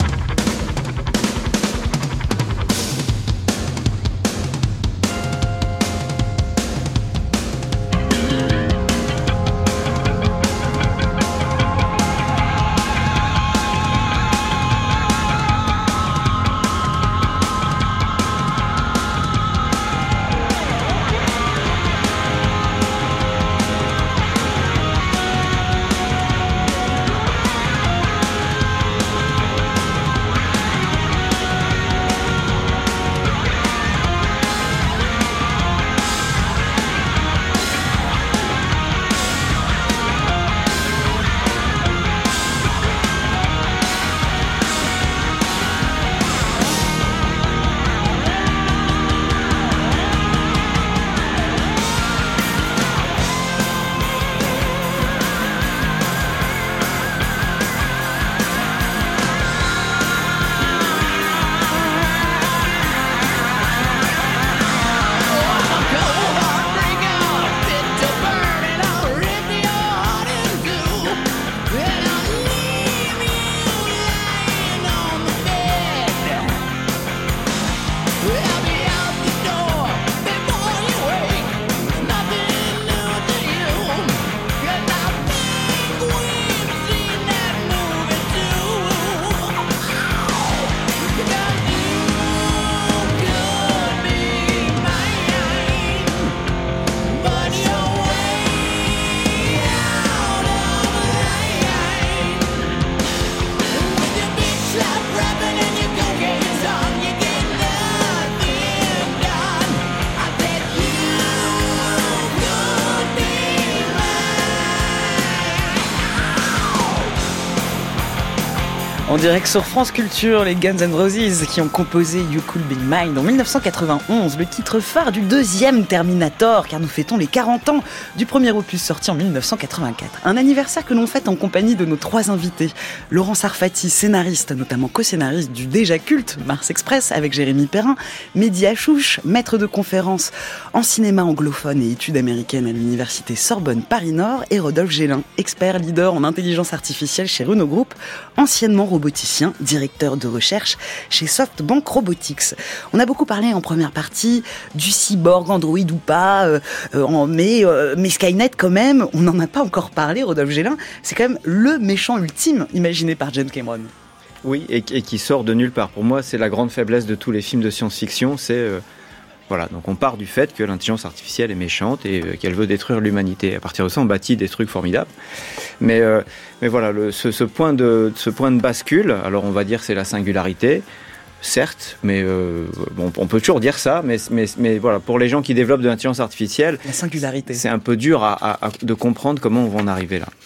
En direct sur France Culture, les Guns N' Roses qui ont composé You Could Be Mine en dix-neuf cent quatre-vingt-onze, le titre phare du deuxième Terminator, car nous fêtons les quarante ans du premier opus sorti en dix-neuf cent quatre-vingt-quatre. Un anniversaire que l'on fête en compagnie de nos trois invités. Laurent Sarfati, scénariste, notamment co-scénariste du déjà culte Mars Express avec Jérémy Perrin, Mehdi Hachouch, maître de conférences en cinéma anglophone et études américaines à l'université Sorbonne Paris-Nord, et Rodolphe Gélin, expert leader en intelligence artificielle chez Renault Group, anciennement roboticien, directeur de recherche chez SoftBank Robotics. On a beaucoup parlé en première partie du cyborg, Android ou pas, euh, euh, mais, euh, mais Skynet quand même, on n'en a pas encore parlé, Rodolphe Gélin, c'est quand même le méchant ultime imaginé par James Cameron. Oui, et, et qui sort de nulle part. Pour moi, c'est la grande faiblesse de tous les films de science-fiction, c'est... Euh, voilà, donc on part du fait que l'intelligence artificielle est méchante et euh, qu'elle veut détruire l'humanité. À partir de ça, on bâtit des trucs formidables. Mais, euh, mais voilà, le, ce, ce, point de, ce point de bascule, alors on va dire c'est la singularité, certes, mais euh, bon, on peut toujours dire ça, mais, mais, mais voilà, pour les gens qui développent de l'intelligence artificielle, la singularité, c'est un peu dur à, à, à, de comprendre comment on va en arriver là.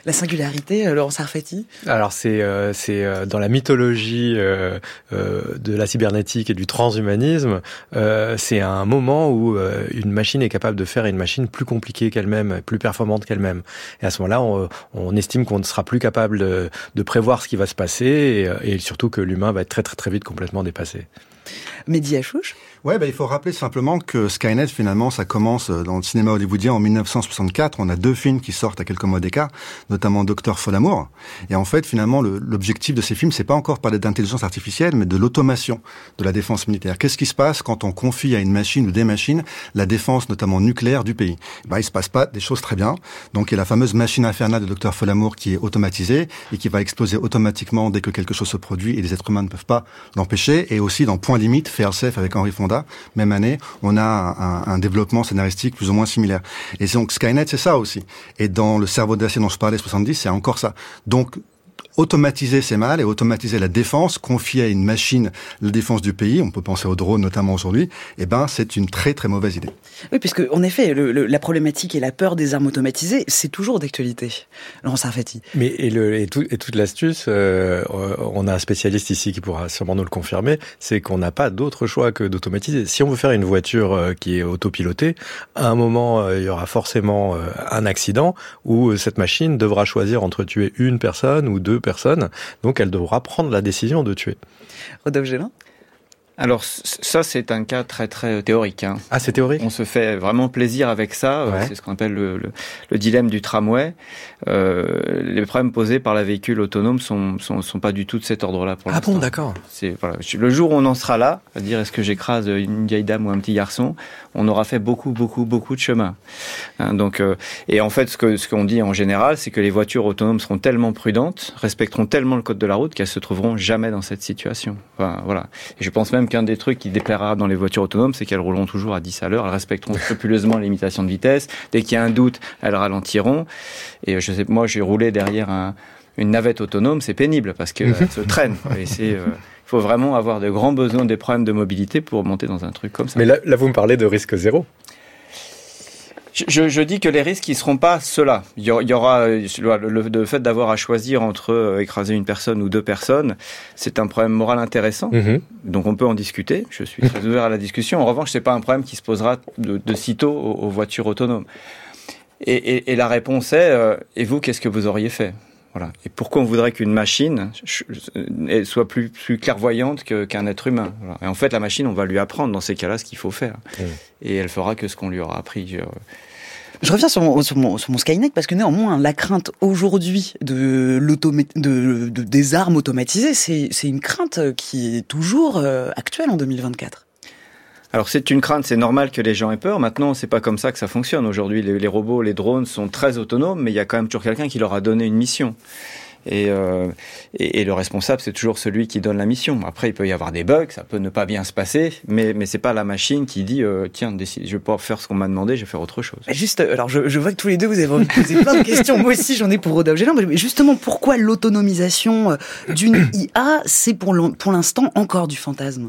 La singularité, Laurent Sarfati? Alors c'est euh, c'est euh, dans la mythologie euh, euh, de la cybernétique et du transhumanisme, euh, c'est un moment où euh, une machine est capable de faire une machine plus compliquée qu'elle-même, plus performante qu'elle-même. Et à ce moment-là, on, on estime qu'on ne sera plus capable de, de prévoir ce qui va se passer et, et surtout que l'humain va être très très très vite complètement dépassé. Mehdi Hachouch? Ouais, bah, il faut rappeler simplement que Skynet, finalement, ça commence dans le cinéma hollywoodien en mille neuf cent soixante-quatre. On a deux films qui sortent à quelques mois d'écart, notamment Docteur Folamour. Et en fait, finalement, le, l'objectif de ces films, c'est pas encore parler d'intelligence artificielle, mais de l'automation de la défense militaire. Qu'est-ce qui se passe quand on confie à une machine ou des machines la défense, notamment nucléaire, du pays? Bah, il se passe pas des choses très bien. Donc, il y a la fameuse machine infernale de Docteur Folamour qui est automatisée et qui va exploser automatiquement dès que quelque chose se produit et les êtres humains ne peuvent pas l'empêcher. Et aussi, dans Point Limite, Fail-Safe avec Henry Fonda, même année, on a un, un développement scénaristique plus ou moins similaire. Et donc Skynet, c'est ça aussi. Et dans le cerveau d'acier dont je parlais, soixante-dix, c'est encore ça. Donc, automatiser, c'est mal, et automatiser la défense, confier à une machine la défense du pays, on peut penser aux drones notamment aujourd'hui, eh ben, c'est une très très mauvaise idée. Oui, puisque en effet, le, le, la problématique et la peur des armes automatisées, c'est toujours d'actualité. Laurent Sarfati. Mais et, le, et, tout, et toute l'astuce, euh, on a un spécialiste ici qui pourra sûrement nous le confirmer, c'est qu'on n'a pas d'autre choix que d'automatiser. Si on veut faire une voiture euh, qui est autopilotée, à un moment, euh, il y aura forcément euh, un accident où cette machine devra choisir entre tuer une personne ou deux personne, donc elle devra prendre la décision de tuer. Rodolphe Gélin? Alors ça, c'est un cas très très théorique. Hein. Ah, c'est théorique. On se fait vraiment plaisir avec ça. Ouais. C'est ce qu'on appelle le, le, le dilemme du tramway. Euh, les problèmes posés par la véhicule autonome sont, sont, sont pas du tout de cet ordre-là pour l'instant. Ah bon, d'accord. C'est, voilà. Le jour où on en sera là, à dire est-ce que j'écrase une vieille dame ou un petit garçon, on aura fait beaucoup beaucoup beaucoup de chemin. Hein, donc, euh, et en fait, ce que ce qu'on dit en général, c'est que les voitures autonomes seront tellement prudentes, respecteront tellement le code de la route qu'elles se trouveront jamais dans cette situation. Enfin, voilà. Et je pense même qu'un des trucs qui déplaira dans les voitures autonomes, c'est qu'elles rouleront toujours à dix à l'heure, elles respecteront scrupuleusement les limitations de vitesse. Dès qu'il y a un doute, elles ralentiront. Et je sais, moi, j'ai roulé derrière un, une navette autonome, c'est pénible parce qu'elle se traîne. Et c'est, euh, il faut vraiment avoir de grands besoins, des problèmes de mobilité pour monter dans un truc comme ça. Mais là, là vous me parlez de risque zéro. Je, je dis que les risques, ils seront pas ceux-là. Il y aura le, le, le fait d'avoir à choisir entre euh, écraser une personne ou deux personnes. C'est un problème moral intéressant. Mm-hmm. Donc on peut en discuter. Je suis très ouvert à la discussion. En revanche, c'est pas un problème qui se posera de, de sitôt aux, aux voitures autonomes. Et, et, et la réponse est euh, et vous, qu'est-ce que vous auriez fait? Voilà. Et pourquoi on voudrait qu'une machine soit plus, plus clairvoyante que, qu'un être humain? Voilà. Et en fait, la machine, on va lui apprendre dans ces cas-là ce qu'il faut faire. Mmh. Et elle fera que ce qu'on lui aura appris. Je, Je reviens sur mon, sur, mon, sur mon Skynet parce que néanmoins, la crainte aujourd'hui de l'automa- de, de, des armes automatisées, c'est, c'est une crainte qui est toujours euh, actuelle en deux mille vingt-quatre. Alors c'est une crainte, c'est normal que les gens aient peur. Maintenant, c'est pas comme ça que ça fonctionne. Aujourd'hui, les, les robots, les drones sont très autonomes, mais il y a quand même toujours quelqu'un qui leur a donné une mission. Et, euh, et, et le responsable, c'est toujours celui qui donne la mission. Après, il peut y avoir des bugs, ça peut ne pas bien se passer, mais mais c'est pas la machine qui dit euh, tiens, décide, je vais pas faire ce qu'on m'a demandé, je vais faire autre chose. Juste, alors je, je vois que tous les deux vous avez envie de poser plein de questions. Moi aussi, j'en ai pour Rodolphe Gélin. Mais justement, pourquoi l'autonomisation d'une I A, c'est pour pour l'instant encore du fantasme?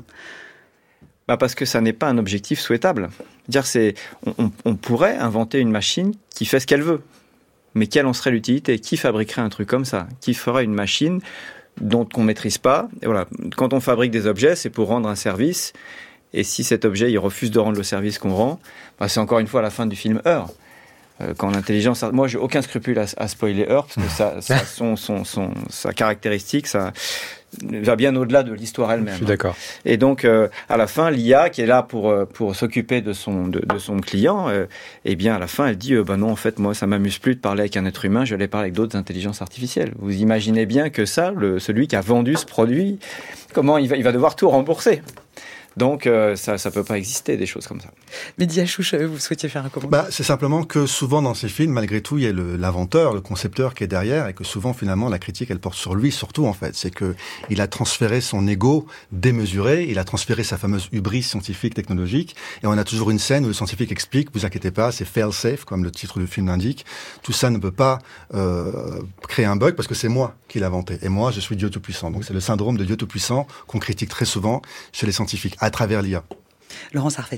Bah parce que ça n'est pas un objectif souhaitable. Dire c'est, on, on, on pourrait inventer une machine qui fait ce qu'elle veut, mais quelle en serait l'utilité? Qui fabriquerait un truc comme ça? Qui ferait une machine dont on maîtrise pas? Et voilà. Quand on fabrique des objets, c'est pour rendre un service. Et si cet objet il refuse de rendre le service qu'on rend, bah c'est encore une fois la fin du film Heure. Euh, quand l'intelligence, moi j'ai aucun scrupule à, à spoiler Heure parce que ça, ça son, son, son, sa caractéristique, ça va bien au-delà de l'histoire elle-même. Je suis d'accord. Et donc, euh, à la fin, l'I A qui est là pour pour s'occuper de son de, de son client, euh, eh bien, à la fin, elle dit, euh, bah non, en fait, moi, ça m'amuse plus de parler avec un être humain, je vais aller parler avec d'autres intelligences artificielles. Vous imaginez bien que ça, le, celui qui a vendu ce produit, comment il va, il va devoir tout rembourser. Donc, euh, ça ça peut pas exister, des choses comme ça. Mehdi Hachouch, vous souhaitiez faire un commentaire? Bah, c'est simplement que souvent dans ces films, malgré tout, il y a le, l'inventeur, le concepteur qui est derrière, et que souvent, finalement, la critique, elle porte sur lui, surtout, en fait. C'est que il a transféré son ego démesuré, il a transféré sa fameuse hubris scientifique, technologique, et on a toujours une scène où le scientifique explique, vous inquiétez pas, c'est fail-safe, comme le titre du film l'indique. Tout ça ne peut pas euh, créer un bug, parce que c'est moi qui l'ai inventé. Et moi, je suis Dieu Tout-Puissant. Donc, c'est le syndrome de Dieu Tout-Puissant qu'on critique très souvent chez les scientifiques, à travers l'I A. Laurent Sarfati?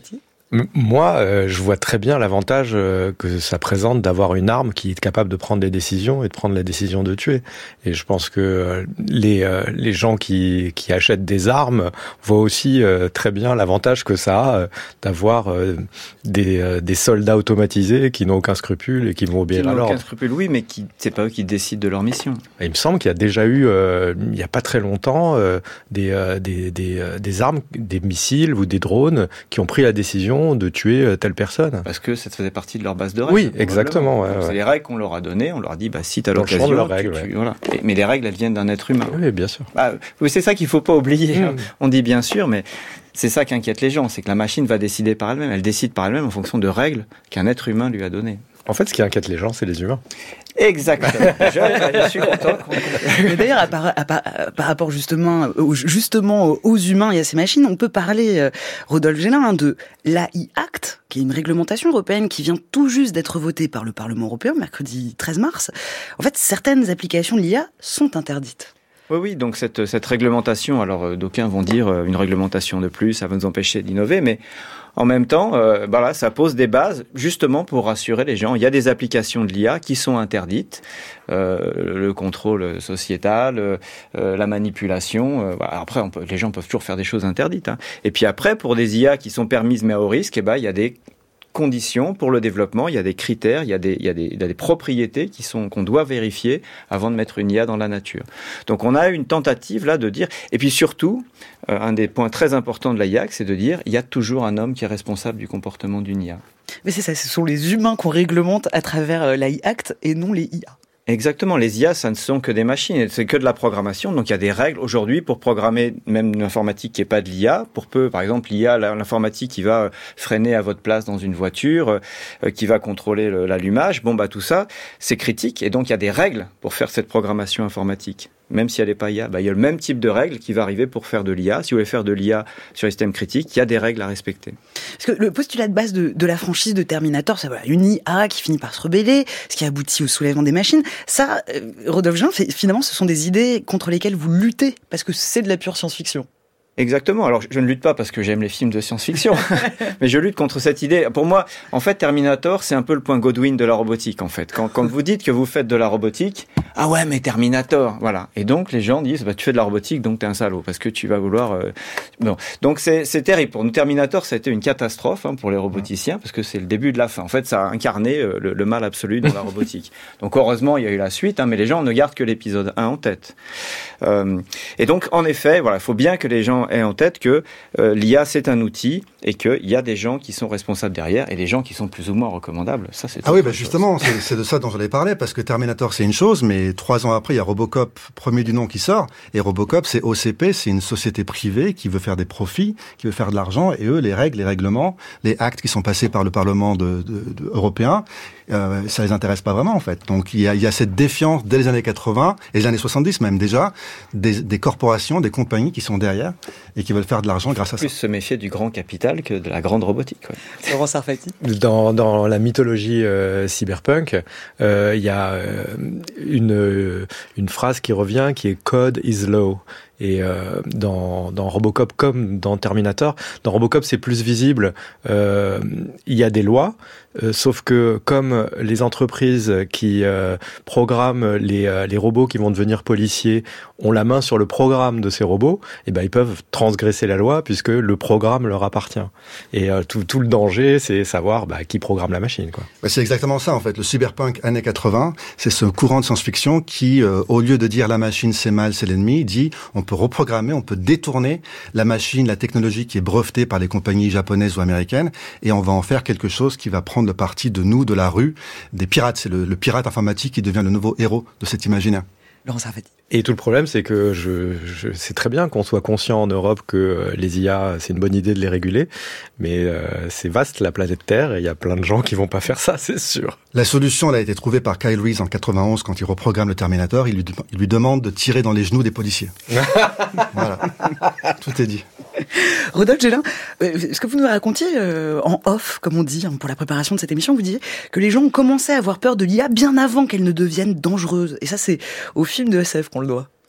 Moi, euh, je vois très bien l'avantage euh, que ça présente d'avoir une arme qui est capable de prendre des décisions et de prendre la décision de tuer. Et je pense que euh, les euh, les gens qui qui achètent des armes voient aussi euh, très bien l'avantage que ça a euh, d'avoir euh, des euh, des soldats automatisés qui n'ont aucun scrupule et qui vont obéir qui à l'ordre. Aucun scrupule, oui, mais qui c'est pas eux qui décident de leur mission. Et il me semble qu'il y a déjà eu, euh, il y a pas très longtemps, euh, des euh, des des euh, des armes, des missiles ou des drones qui ont pris la décision de tuer telle personne. Parce que ça faisait partie de leur base de règles. Oui, exactement. Ouais, c'est ouais. les règles qu'on leur a données. On leur a dit, bah, si t'as Donc, l'occasion, leurs tu, règles, tu, ouais. voilà. Et, mais les règles, elles viennent d'un être humain. Oui, bien sûr. Bah, oui, c'est ça qu'il faut pas oublier. Mmh. On dit bien sûr, mais c'est ça qui inquiète les gens. C'est que la machine va décider par elle-même. Elle décide par elle-même en fonction de règles qu'un être humain lui a données. En fait, ce qui inquiète les gens, c'est les humains. Exactement. je, je suis content. Mais d'ailleurs, à par, à par, par rapport justement, justement aux humains et à ces machines, on peut parler, euh, Rodolphe Gélin, hein, de l'A I Act, qui est une réglementation européenne qui vient tout juste d'être votée par le Parlement européen, mercredi treize mars. En fait, certaines applications de l'I A sont interdites. Oui, oui, donc cette, cette réglementation, alors euh, d'aucuns vont dire euh, une réglementation de plus, ça va nous empêcher d'innover, mais en même temps, euh, voilà, ça pose des bases justement pour rassurer les gens. Il y a des applications de l'I A qui sont interdites, euh, le contrôle sociétal, euh, la manipulation. Euh, voilà. Après, on peut, les gens peuvent toujours faire des choses interdites. Hein. Et puis après, pour des I A qui sont permises mais à haut risque, eh ben, il y a des conditions pour le développement, il y a des critères, il y a des, il y a des, il y a des propriétés qui sont, qu'on doit vérifier avant de mettre une I A dans la nature. Donc on a une tentative là de dire, et puis surtout, euh, un des points très importants de l'A I A C, c'est de dire, il y a toujours un homme qui est responsable du comportement d'une I A. Mais c'est ça, ce sont les humains qu'on réglemente à travers l'A I Act et non les I A. Exactement, les I A, ça ne sont que des machines, c'est que de la programmation, donc il y a des règles aujourd'hui pour programmer même une informatique qui n'est pas de l'I A, pour peu, par exemple, l'I A, l'informatique qui va freiner à votre place dans une voiture, euh, qui va contrôler le, l'allumage, bon bah tout ça, c'est critique, et donc il y a des règles pour faire cette programmation informatique. Même si elle n'est pas I A, bah, il y a le même type de règles qui va arriver pour faire de l'I A. Si vous voulez faire de l'I A sur les systèmes critiques, il y a des règles à respecter. Parce que le postulat de base de, de la franchise de Terminator, c'est voilà, une I A qui finit par se rebeller, ce qui aboutit au soulèvement des machines. Ça, euh, Rodolphe Gélin, finalement, ce sont des idées contre lesquelles vous luttez, parce que c'est de la pure science-fiction. Exactement. Alors, je ne lutte pas parce que j'aime les films de science-fiction, mais je lutte contre cette idée. Pour moi, en fait, Terminator, c'est un peu le point Godwin de la robotique, en fait. Quand, quand vous dites que vous faites de la robotique, ah ouais, mais Terminator, voilà. Et donc, les gens disent, bah, tu fais de la robotique, donc t'es un salaud, parce que tu vas vouloir, euh... bon. Donc, c'est, c'est terrible. Pour nous, Terminator, ça a été une catastrophe, hein, pour les roboticiens, parce que c'est le début de la fin. En fait, ça a incarné euh, le, le mal absolu dans la robotique. Donc, heureusement, il y a eu la suite, hein, mais les gens ne gardent que l'épisode un en tête. Euh, et donc, en effet, voilà, il faut bien que les gens aient en tête que euh, l'I A, c'est un outil et qu'il y a des gens qui sont responsables derrière et des gens qui sont plus ou moins recommandables. Ça, c'est ah oui, bah justement, c'est, c'est de ça dont j'allais parler, parce que Terminator, c'est une chose, mais trois ans après, il y a Robocop, premier du nom, qui sort. Et Robocop, c'est O C P, c'est une société privée qui veut faire des profits, qui veut faire de l'argent. Et eux, les règles, les règlements, les actes qui sont passés par le Parlement de, de, de européen, euh, ça les intéresse pas vraiment, en fait. Donc, il y a, il y a cette défiance dès les années quatre-vingts, et les années soixante-dix même déjà, des, des corporations, des compagnies qui sont derrière et qui veulent faire de l'argent grâce à ça. Plus se méfier du grand capital que de la grande robotique. Ouais. Laurent Sarfati. Dans, dans la mythologie euh, cyberpunk, il euh, y a euh, une, une phrase qui revient qui est « Code is law ». Et euh, dans, dans Robocop comme dans Terminator, dans Robocop c'est plus visible, euh, il y a des lois, euh, sauf que comme les entreprises qui euh, programment les, euh, les robots qui vont devenir policiers ont la main sur le programme de ces robots, et ben ils peuvent transgresser la loi puisque le programme leur appartient. Et euh, tout, tout le danger, c'est savoir bah, qui programme la machine, quoi. Bah, c'est exactement ça en fait. Le cyberpunk années quatre-vingts, c'est ce courant de science-fiction qui, euh, au lieu de dire la machine c'est mal, c'est l'ennemi, dit on peut reprogrammer, on peut détourner la machine, la technologie qui est brevetée par les compagnies japonaises ou américaines, et on va en faire quelque chose qui va prendre le parti de nous, de la rue, des pirates. C'est le, le pirate informatique qui devient le nouveau héros de cet imaginaire. Laurent Sarfati. Et tout le problème, c'est que je, je c'est très bien qu'on soit conscient en Europe que les I A, c'est une bonne idée de les réguler, mais euh, c'est vaste la planète Terre et il y a plein de gens qui vont pas faire ça, c'est sûr. La solution, elle a été trouvée par Kyle Reese en quatre-vingt-onze quand il reprogramme le Terminator. Il lui, il lui demande de tirer dans les genoux des policiers. Voilà, tout est dit. Rodolphe Gélin, ce que vous nous racontiez euh, en off, comme on dit, hein, pour la préparation de cette émission, vous disiez que les gens ont commencé à avoir peur de l'I A bien avant qu'elle ne devienne dangereuse. Et ça, c'est au film de S F qu'on le doit.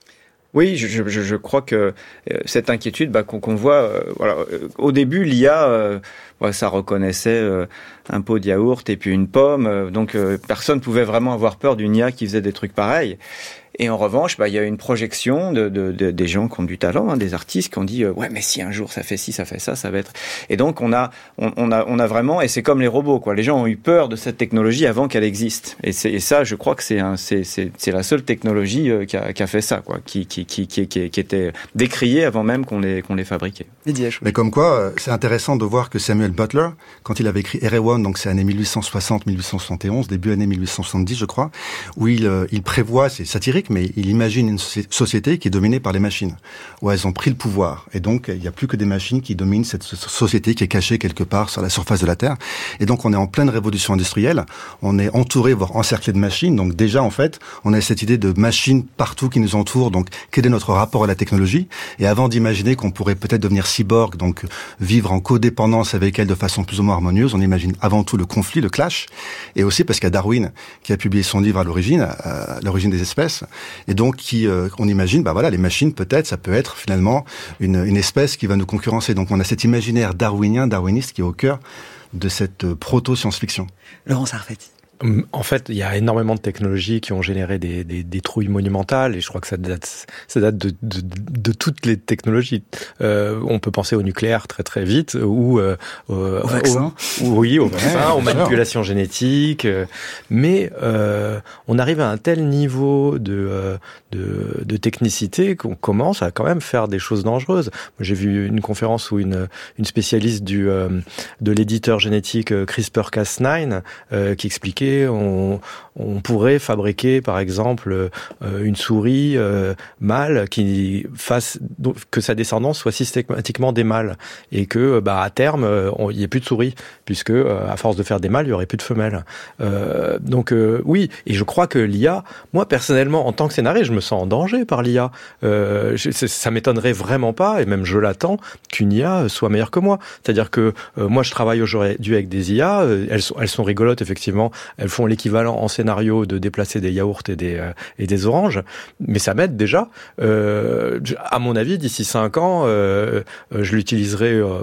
Oui, je, je, je crois que euh, cette inquiétude bah, qu'on, qu'on voit, euh, voilà, euh, au début, l'I A, euh, ouais, ça reconnaissait euh, un pot de yaourt et puis une pomme, euh, donc euh, personne pouvait vraiment avoir peur d'une I A qui faisait des trucs pareils. Et en revanche, bah, il y a une projection de, de, de, des gens qui ont du talent, hein, des artistes qui ont dit euh, ouais, mais si un jour ça fait ci, ça fait ça, ça va être. Et donc on a, on, on a, on a vraiment, et c'est comme les robots, quoi. Les gens ont eu peur de cette technologie avant qu'elle existe. Et, c'est, et ça, je crois que c'est, un, c'est, c'est, c'est la seule technologie euh, qui, a, qui a fait ça, quoi, qui, qui, qui, qui, qui, qui était décriée avant même qu'on les, qu'on les fabriquait. Mais comme quoi, c'est intéressant de voir que Samuel Butler, quand il avait écrit Erewhon, donc c'est année mille huit cent soixante, mille huit cent soixante et onze, début année mille huit cent soixante-dix, je crois, où il, euh, il prévoit, c'est satirique, mais il imagine une société qui est dominée par les machines, où elles ont pris le pouvoir. Et donc, il n'y a plus que des machines qui dominent cette société qui est cachée quelque part sur la surface de la Terre. Et donc, on est en pleine révolution industrielle. On est entouré, voire encerclé de machines. Donc, déjà, en fait, on a cette idée de machines partout qui nous entourent. Donc, quel est notre rapport à la technologie? Et avant d'imaginer qu'on pourrait peut-être devenir cyborg, donc vivre en codépendance avec elle de façon plus ou moins harmonieuse, on imagine avant tout le conflit, le clash. Et aussi parce qu'il y a Darwin qui a publié son livre à l'origine, à l'origine des espèces. Et donc, qui, euh, on imagine, bah voilà, les machines, peut-être, ça peut être finalement une, une espèce qui va nous concurrencer. Donc, on a cet imaginaire darwinien, darwiniste, qui est au cœur de cette euh, proto-science-fiction. Laurent Sarfati. En fait, il y a énormément de technologies qui ont généré des, des, des trouilles monumentales, et je crois que ça date, ça date de, de, de toutes les technologies. Euh, on peut penser au nucléaire très très vite, ou euh, au, au vaccin. Au, oui, au vaccin, ouais, aux manipulations génétiques. Euh, mais euh, on arrive à un tel niveau de, euh, de, de technicité qu'on commence à quand même faire des choses dangereuses. Moi, j'ai vu une conférence où une, une spécialiste du, euh, de l'éditeur génétique CRISPR Cas neuf euh, qui expliquait On, on pourrait fabriquer, par exemple, euh, une souris euh, mâle qui fasse que sa descendance soit systématiquement des mâles, et que, bah, à terme, il n'y ait plus de souris, puisque euh, à force de faire des mâles, il y aurait plus de femelles. Euh, donc euh, oui, et je crois que l'I A, moi personnellement, en tant que scénariste, je me sens en danger par l'I A. Euh, je, ça m'étonnerait vraiment pas, et même je l'attends, qu'une I A soit meilleure que moi. C'est-à-dire que euh, moi, je travaille aujourd'hui avec des I A, euh, elles sont, elles sont rigolotes effectivement. Elles font l'équivalent en scénario de déplacer des yaourts et des, euh, et des oranges, mais ça m'aide déjà. Euh, à mon avis, d'ici cinq ans, euh, je l'utiliserai euh,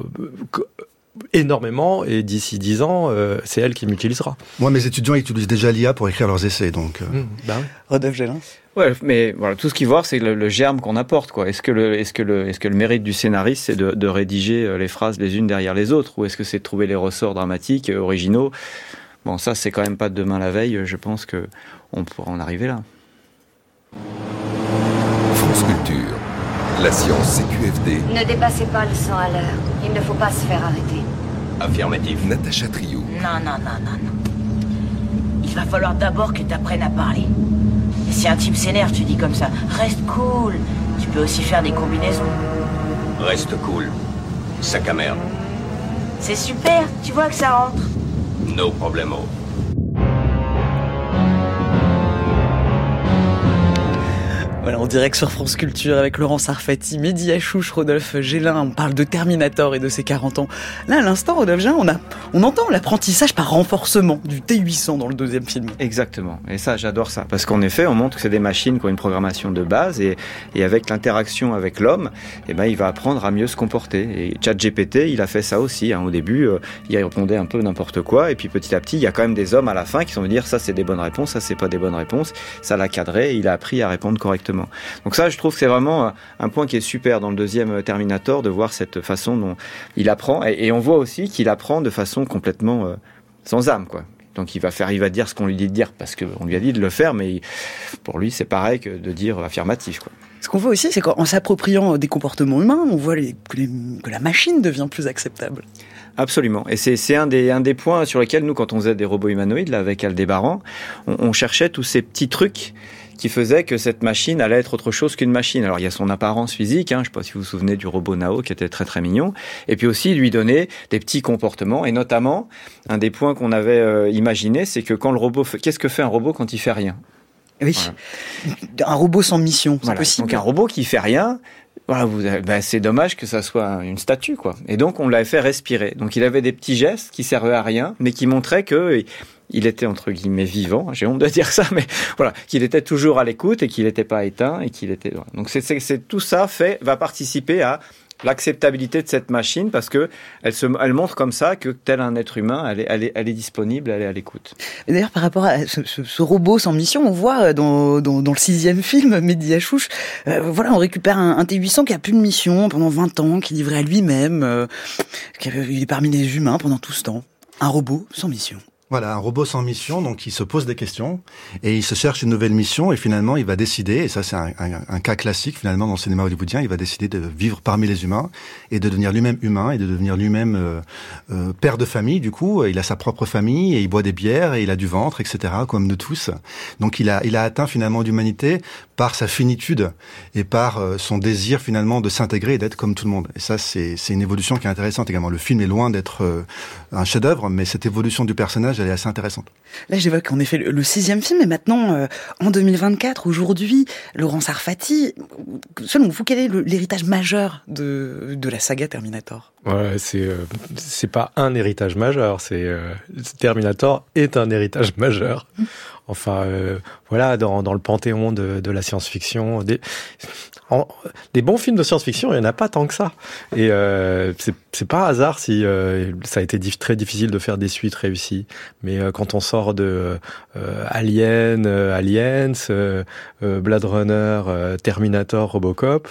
énormément, et d'ici dix ans, euh, c'est elle qui m'utilisera. Moi, mes étudiants utilisent déjà l'I A pour écrire leurs essais, donc... Euh... Mmh, bah oui. Rodolphe Gélin. Ouais, mais voilà, tout ce qu'il voit, c'est le, le germe qu'on apporte, quoi. Est-ce que le, est-ce que le, est-ce que le mérite du scénariste, c'est de, de rédiger les phrases les unes derrière les autres, ou est-ce que c'est de trouver les ressorts dramatiques, originaux? Bon, ça, c'est quand même pas de demain la veille. Je pense que on pourra en arriver là. France Culture, la science C Q F D. Ne dépassez pas le cent à l'heure. Il ne faut pas se faire arrêter. Affirmatif. Natacha Triou. Non, non, non, non, non. Il va falloir d'abord que tu apprennes à parler. Et si un type s'énerve, tu dis comme ça, reste cool. Tu peux aussi faire des combinaisons. Reste cool. Sac à merde. C'est super, tu vois que ça rentre. No problemo. Voilà, en direct sur France Culture avec Laurent Sarfati, Mehdi Hachouch, Rodolphe Gélin. On parle de Terminator et de ses quarante ans. Là, à l'instant, Rodolphe Gélin, on, a, on entend l'apprentissage par renforcement du T huit cents dans le deuxième film. Exactement. Et ça, j'adore ça. Parce qu'en effet, on montre que c'est des machines qui ont une programmation de base, et, et avec l'interaction avec l'homme, eh ben, il va apprendre à mieux se comporter. Et ChatGPT, il a fait ça aussi. Hein. Au début, euh, il répondait un peu n'importe quoi. Et puis petit à petit, il y a quand même des hommes à la fin qui sont venus dire ça, c'est des bonnes réponses, ça, c'est pas des bonnes réponses. Ça l'a cadré, et il a appris à répondre correctement. Donc ça, je trouve que c'est vraiment un point qui est super dans le deuxième Terminator, de voir cette façon dont il apprend, et, et on voit aussi qu'il apprend de façon complètement euh, sans âme, quoi. Donc il va faire, il va dire ce qu'on lui dit de dire parce qu'on lui a dit de le faire, mais pour lui c'est pareil que de dire affirmatif, quoi. Ce qu'on voit aussi, c'est qu'en s'appropriant des comportements humains, on voit les, que, les, que la machine devient plus acceptable. Absolument. Et c'est, c'est un, des, un des points sur lesquels nous, quand on faisait des robots humanoïdes, là, avec Aldébaran, on, on cherchait tous ces petits trucs qui faisait que cette machine allait être autre chose qu'une machine. Alors il y a son apparence physique, hein, je ne sais pas si vous vous souvenez du robot Nao qui était très très mignon, et puis aussi lui donner des petits comportements, et notamment un des points qu'on avait euh, imaginé, c'est que quand le robot fait... qu'est-ce que fait un robot quand il fait rien? Oui, voilà. Un robot sans mission, c'est voilà. possible. Donc un robot qui fait rien, voilà, vous avez, ben c'est dommage que ça soit une statue, quoi. Et donc on l'avait fait respirer. Donc il avait des petits gestes qui servaient à rien, mais qui montraient que il était entre guillemets vivant, j'ai honte de dire ça, mais voilà, qu'il était toujours à l'écoute et qu'il n'était pas éteint et qu'il était. Donc c'est, c'est, c'est tout ça fait va participer à l'acceptabilité de cette machine parce que elle se, elle montre comme ça que tel un être humain, elle est, elle est, elle est disponible, elle est à l'écoute. Et d'ailleurs, par rapport à ce, ce, ce robot sans mission, on voit dans, dans, dans le sixième film, Mehdi Hachouch, euh, voilà, on récupère un, un T huit cents qui a plus de mission pendant vingt ans, qui est livré à lui-même, euh, qui, il est parmi les humains pendant tout ce temps. Un robot sans mission. Voilà, un robot sans mission, donc il se pose des questions et il se cherche une nouvelle mission et finalement il va décider, et ça c'est un, un, un cas classique finalement dans le cinéma hollywoodien, il va décider de vivre parmi les humains et de devenir lui-même humain et de devenir lui-même euh, euh, père de famille. Du coup, il a sa propre famille et il boit des bières et il a du ventre, et cetera, comme nous tous. Donc il a, il a atteint finalement l'humanité par sa finitude et par euh, son désir finalement de s'intégrer et d'être comme tout le monde. Et ça c'est, c'est une évolution qui est intéressante également. Le film est loin d'être euh, un chef-d'œuvre, mais cette évolution du personnage elle est assez intéressante. Là, j'évoque en effet le, le sixième film, et maintenant, euh, en deux mille vingt-quatre, aujourd'hui, Laurent Sarfati, selon vous, quel est le, l'héritage majeur de, de la saga Terminator ? Ouais, c'est euh, c'est pas un héritage majeur, c'est euh, Terminator est un héritage majeur. Enfin, euh, voilà, dans, dans le panthéon de, de la science-fiction, des, en, des bons films de science-fiction, il y en a pas tant que ça. Et euh, c'est, c'est pas hasard si euh, ça a été diff, très difficile de faire des suites réussies. Mais euh, quand on sort de euh, Alien, euh, Aliens, euh, euh, Blade Runner, euh, Terminator, Robocop,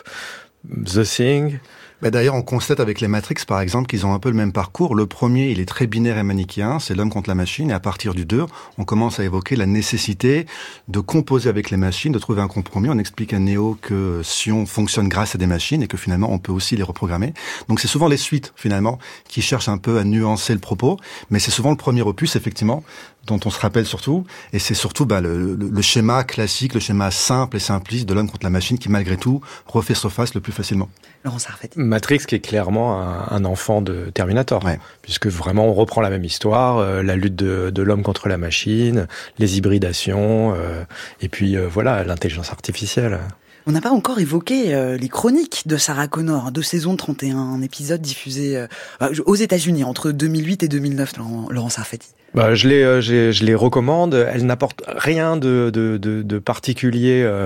The Thing. Bah d'ailleurs, on constate avec les Matrix, par exemple, qu'ils ont un peu le même parcours. Le premier, il est très binaire et manichéen, c'est l'homme contre la machine. Et à partir du deux, on commence à évoquer la nécessité de composer avec les machines, de trouver un compromis. On explique à Neo que Sion fonctionne grâce à des machines et que finalement, on peut aussi les reprogrammer. Donc c'est souvent les suites, finalement, qui cherchent un peu à nuancer le propos. Mais c'est souvent le premier opus, effectivement, dont on se rappelle surtout. Et c'est surtout bah, le, le, le schéma classique, le schéma simple et simpliste de l'homme contre la machine qui, malgré tout, refait surface le plus facilement. Laurent Sarfati. Matrix qui est clairement un, un enfant de Terminator, ouais. Puisque vraiment on reprend la même histoire, euh, la lutte de, de l'homme contre la machine, les hybridations, euh, et puis euh, voilà, l'intelligence artificielle. On n'a pas encore évoqué euh, les chroniques de Sarah Connor, deux saisons, trente et un épisodes diffusés euh, aux États-Unis entre deux mille huit et deux mille neuf, Laurent, Laurent Sarfati. Bah, je les, euh, je, je les recommande. Elles n'apportent rien de, de, de, de particulier euh,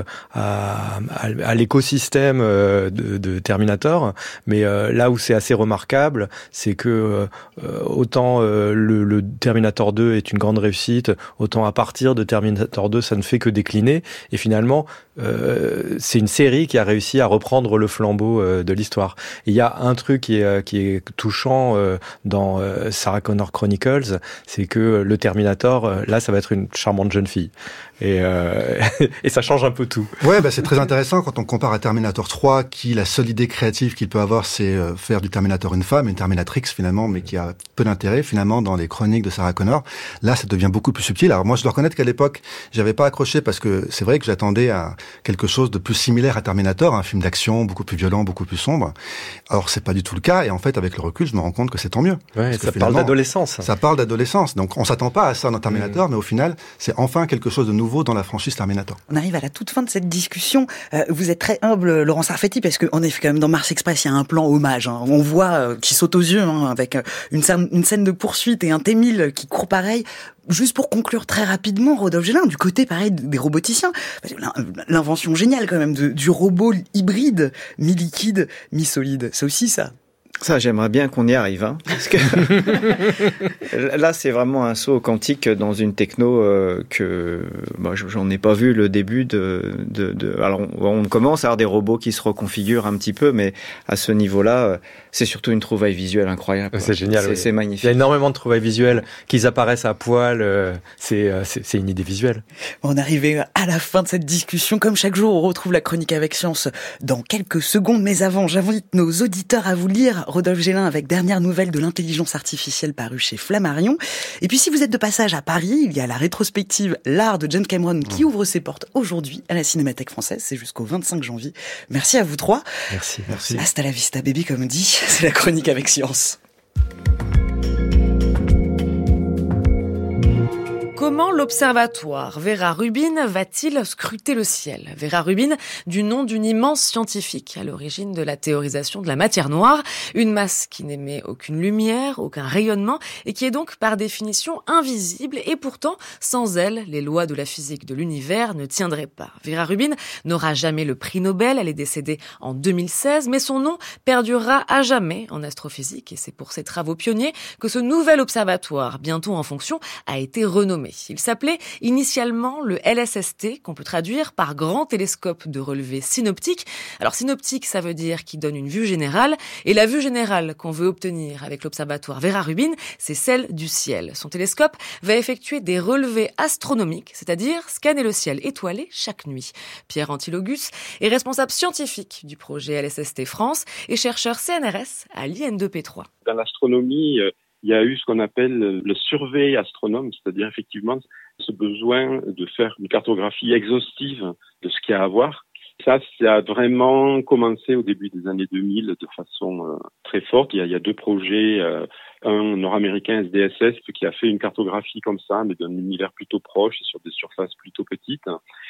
à, à, à l'écosystème euh, de, de Terminator, mais euh, là où c'est assez remarquable, c'est que euh, autant euh, le, le Terminator deux est une grande réussite, autant à partir de Terminator deux, ça ne fait que décliner. Et finalement, euh, c'est une série qui a réussi à reprendre le flambeau euh, de l'histoire. Il y a un truc qui est, qui est touchant euh, dans euh, Sarah Connor Chronicles, c'est que que le Terminator, là, ça va être une charmante jeune fille. Et, euh, et ça change un peu tout. Ouais, bah c'est très intéressant quand on compare à Terminator trois, qui la seule idée créative qu'il peut avoir, c'est euh, faire du Terminator une femme, une Terminatrix finalement, mais qui a peu d'intérêt finalement dans les chroniques de Sarah Connor. Là, ça devient beaucoup plus subtil. Alors moi, je dois reconnaître qu'à l'époque, j'avais pas accroché parce que c'est vrai que j'attendais à quelque chose de plus similaire à Terminator, un film d'action beaucoup plus violent, beaucoup plus sombre. Alors c'est pas du tout le cas. Et en fait, avec le recul, je me rends compte que c'est tant mieux. Ouais, ça parle d'adolescence. Ça parle d'adolescence. Donc on s'attend pas à ça dans Terminator, mmh. mais au final, c'est enfin quelque chose de nouveau dans la franchise Terminator. On arrive à la toute fin de cette discussion. Euh, vous êtes très humble, Laurent Sarfati, parce qu'en effet, quand même, dans Mars Express, il y a un plan hommage. Hein. On voit euh, qui saute aux yeux, hein, avec une scène, une scène de poursuite et un T mille qui court pareil. Juste pour conclure très rapidement, Rodolphe Gélin, du côté pareil des roboticiens, l'invention géniale quand même de, du robot hybride, mi-liquide, mi-solide. C'est aussi ça. Ça, j'aimerais bien qu'on y arrive, hein, parce que là, c'est vraiment un saut quantique dans une techno euh, que bah, j'en ai pas vu le début de. de, de... Alors, on, on commence à avoir des robots qui se reconfigurent un petit peu, mais à ce niveau-là, c'est surtout une trouvaille visuelle incroyable. Quoi. C'est génial. C'est, oui. c'est magnifique. Il y a énormément de trouvailles visuelles, qu'ils apparaissent à poil. Euh, c'est, c'est, c'est une idée visuelle. On est arrivé à la fin de cette discussion. Comme chaque jour, on retrouve la chronique avec science dans quelques secondes. Mais avant, j'invite nos auditeurs à vous lire Rodolphe Gélin avec Dernière nouvelle de l'intelligence artificielle parue chez Flammarion. Et puis si vous êtes de passage à Paris, il y a la rétrospective L'art de James Cameron qui ouvre ses portes aujourd'hui à la Cinémathèque française. C'est jusqu'au vingt-cinq janvier. Merci à vous trois. Merci. Merci. Hasta la vista baby, comme dit. C'est la chronique avec science. Comment l'observatoire Vera Rubin va-t-il scruter le ciel ? Vera Rubin, du nom d'une immense scientifique à l'origine de la théorisation de la matière noire, une masse qui n'émet aucune lumière, aucun rayonnement et qui est donc par définition invisible et pourtant, sans elle, les lois de la physique de l'univers ne tiendraient pas. Vera Rubin n'aura jamais le prix Nobel, elle est décédée en deux mille seize, mais son nom perdurera à jamais en astrophysique et c'est pour ses travaux pionniers que ce nouvel observatoire, bientôt en fonction, a été renommé. Il s'appelait initialement le L S S T, qu'on peut traduire par Grand Télescope de Relevée Synoptique. Alors synoptique, ça veut dire qu'il donne une vue générale, et la vue générale qu'on veut obtenir avec l'observatoire Vera Rubin, c'est celle du ciel. Son télescope va effectuer des relevés astronomiques, c'est-à-dire scanner le ciel étoilé chaque nuit. Pierre Antilogus est responsable scientifique du projet L S S T France et chercheur C N R S à l'I N deux P trois. Dans l'astronomie, il y a eu ce qu'on appelle le survey astronome, c'est-à-dire effectivement ce besoin de faire une cartographie exhaustive de ce qu'il y a à voir. Ça, ça a vraiment commencé au début des années deux mille de façon euh, très forte. Il y, a, il y a deux projets, euh, un nord-américain S D S S qui a fait une cartographie comme ça, mais d'un univers plutôt proche et sur des surfaces plutôt petites.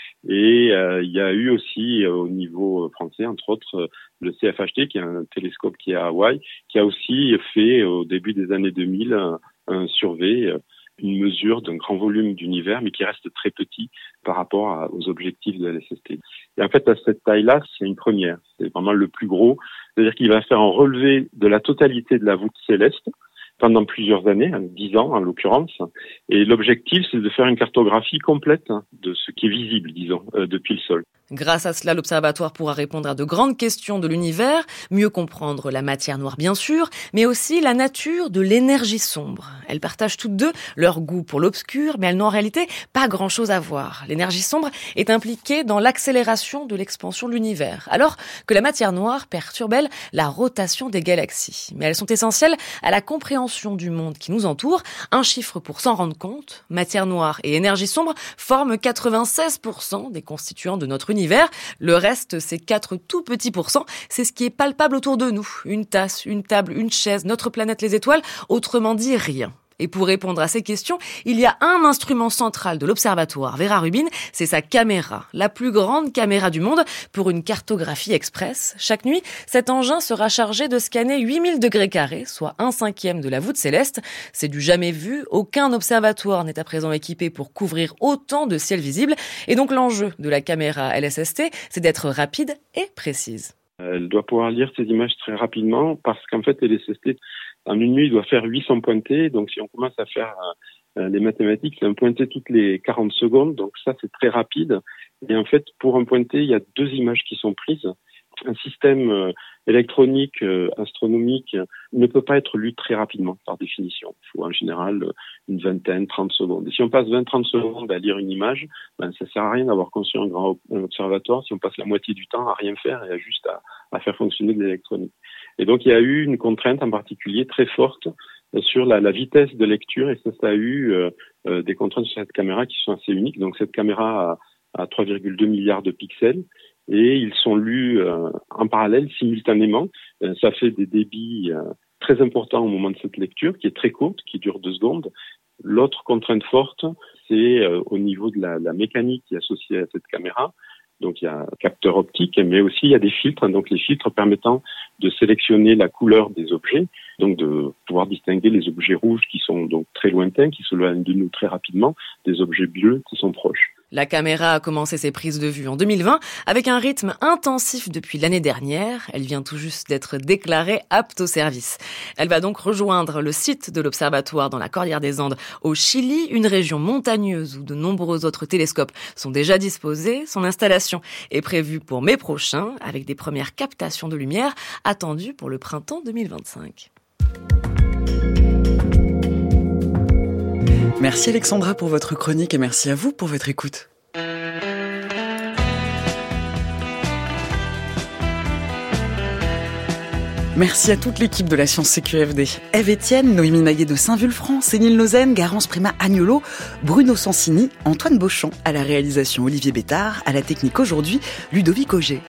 Et euh, il y a eu aussi euh, au niveau français, entre autres, euh, le C F H T, qui est un télescope qui est à Hawaï, qui a aussi fait au début des années deux mille un, un survey, euh, une mesure d'un grand volume d'univers, mais qui reste très petit par rapport à, aux objectifs de L S S T. Et en fait, à cette taille-là, c'est une première. C'est vraiment le plus gros. C'est-à-dire qu'il va faire un relevé de la totalité de la voûte céleste pendant plusieurs années, dix ans en l'occurrence. Et l'objectif, c'est de faire une cartographie complète de ce qui est visible, disons, euh, depuis le sol. Grâce à cela, l'observatoire pourra répondre à de grandes questions de l'univers, mieux comprendre la matière noire bien sûr, mais aussi la nature de l'énergie sombre. Elles partagent toutes deux leur goût pour l'obscur, mais elles n'ont en réalité pas grand-chose à voir. L'énergie sombre est impliquée dans l'accélération de l'expansion de l'univers, alors que la matière noire perturbe, elle, la rotation des galaxies. Mais elles sont essentielles à la compréhension du monde qui nous entoure. Un chiffre pour s'en rendre compte, matière noire et énergie sombre forment quatre-vingt-seize pour cent des constituants de notre univers. Univers. Le reste, c'est quatre tout petits pourcents. C'est ce qui est palpable autour de nous. Une tasse, une table, une chaise, notre planète, les étoiles. Autrement dit, rien. Et pour répondre à ces questions, il y a un instrument central de l'observatoire Vera Rubin, c'est sa caméra, la plus grande caméra du monde pour une cartographie express. Chaque nuit, cet engin sera chargé de scanner huit mille degrés carrés, soit un cinquième de la voûte céleste. C'est du jamais vu, aucun observatoire n'est à présent équipé pour couvrir autant de ciel visible. Et donc l'enjeu de la caméra L S S T, c'est d'être rapide et précise. Elle doit pouvoir lire ces images très rapidement parce qu'en fait, L S S T, en une nuit, il doit faire huit cents pointées. Donc, si on commence à faire euh, les mathématiques, c'est un pointé toutes les quarante secondes. Donc, ça, c'est très rapide. Et en fait, pour un pointé, il y a deux images qui sont prises. Un système euh, électronique, euh, astronomique, ne peut pas être lu très rapidement, par définition. Il faut en général une vingtaine, trente secondes. Et si on passe vingt trente secondes à lire une image, ben, ça sert à rien d'avoir construit un grand un observatoire si on passe la moitié du temps à rien faire et à juste à, à faire fonctionner de l'électronique. Et donc, il y a eu une contrainte en particulier très forte sur la, la vitesse de lecture, et ça, ça a eu euh, euh, des contraintes sur cette caméra qui sont assez uniques. Donc, cette caméra a, a trois virgule deux milliards de pixels, et ils sont lus euh, en parallèle, simultanément. Euh, ça fait des débits euh, très importants au moment de cette lecture, qui est très courte, qui dure deux secondes. L'autre contrainte forte, c'est euh, au niveau de la, la mécanique qui est associée à cette caméra. Donc il y a un capteur optique, mais aussi il y a des filtres, donc les filtres permettant de sélectionner la couleur des objets, donc de pouvoir distinguer les objets rouges qui sont donc très lointains, qui s'éloignent de nous très rapidement, des objets bleus qui sont proches. La caméra a commencé ses prises de vue en deux mille vingt avec un rythme intensif depuis l'année dernière. Elle vient tout juste d'être déclarée apte au service. Elle va donc rejoindre le site de l'observatoire dans la Cordillère des Andes au Chili, une région montagneuse où de nombreux autres télescopes sont déjà disposés. Son installation est prévue pour mai prochain avec des premières captations de lumière attendues pour le printemps deux mille vingt-cinq. Merci Alexandra pour votre chronique et merci à vous pour votre écoute. Merci à toute l'équipe de la Science C Q F D. Ève Etienne, Noémie Naguet de Saint-Vulfranc, Céline Lausanne, Garance Prima Agnolo, Bruno Sansini, Antoine Beauchamp à la réalisation, Olivier Bétard, à la technique aujourd'hui, Ludovic Auger.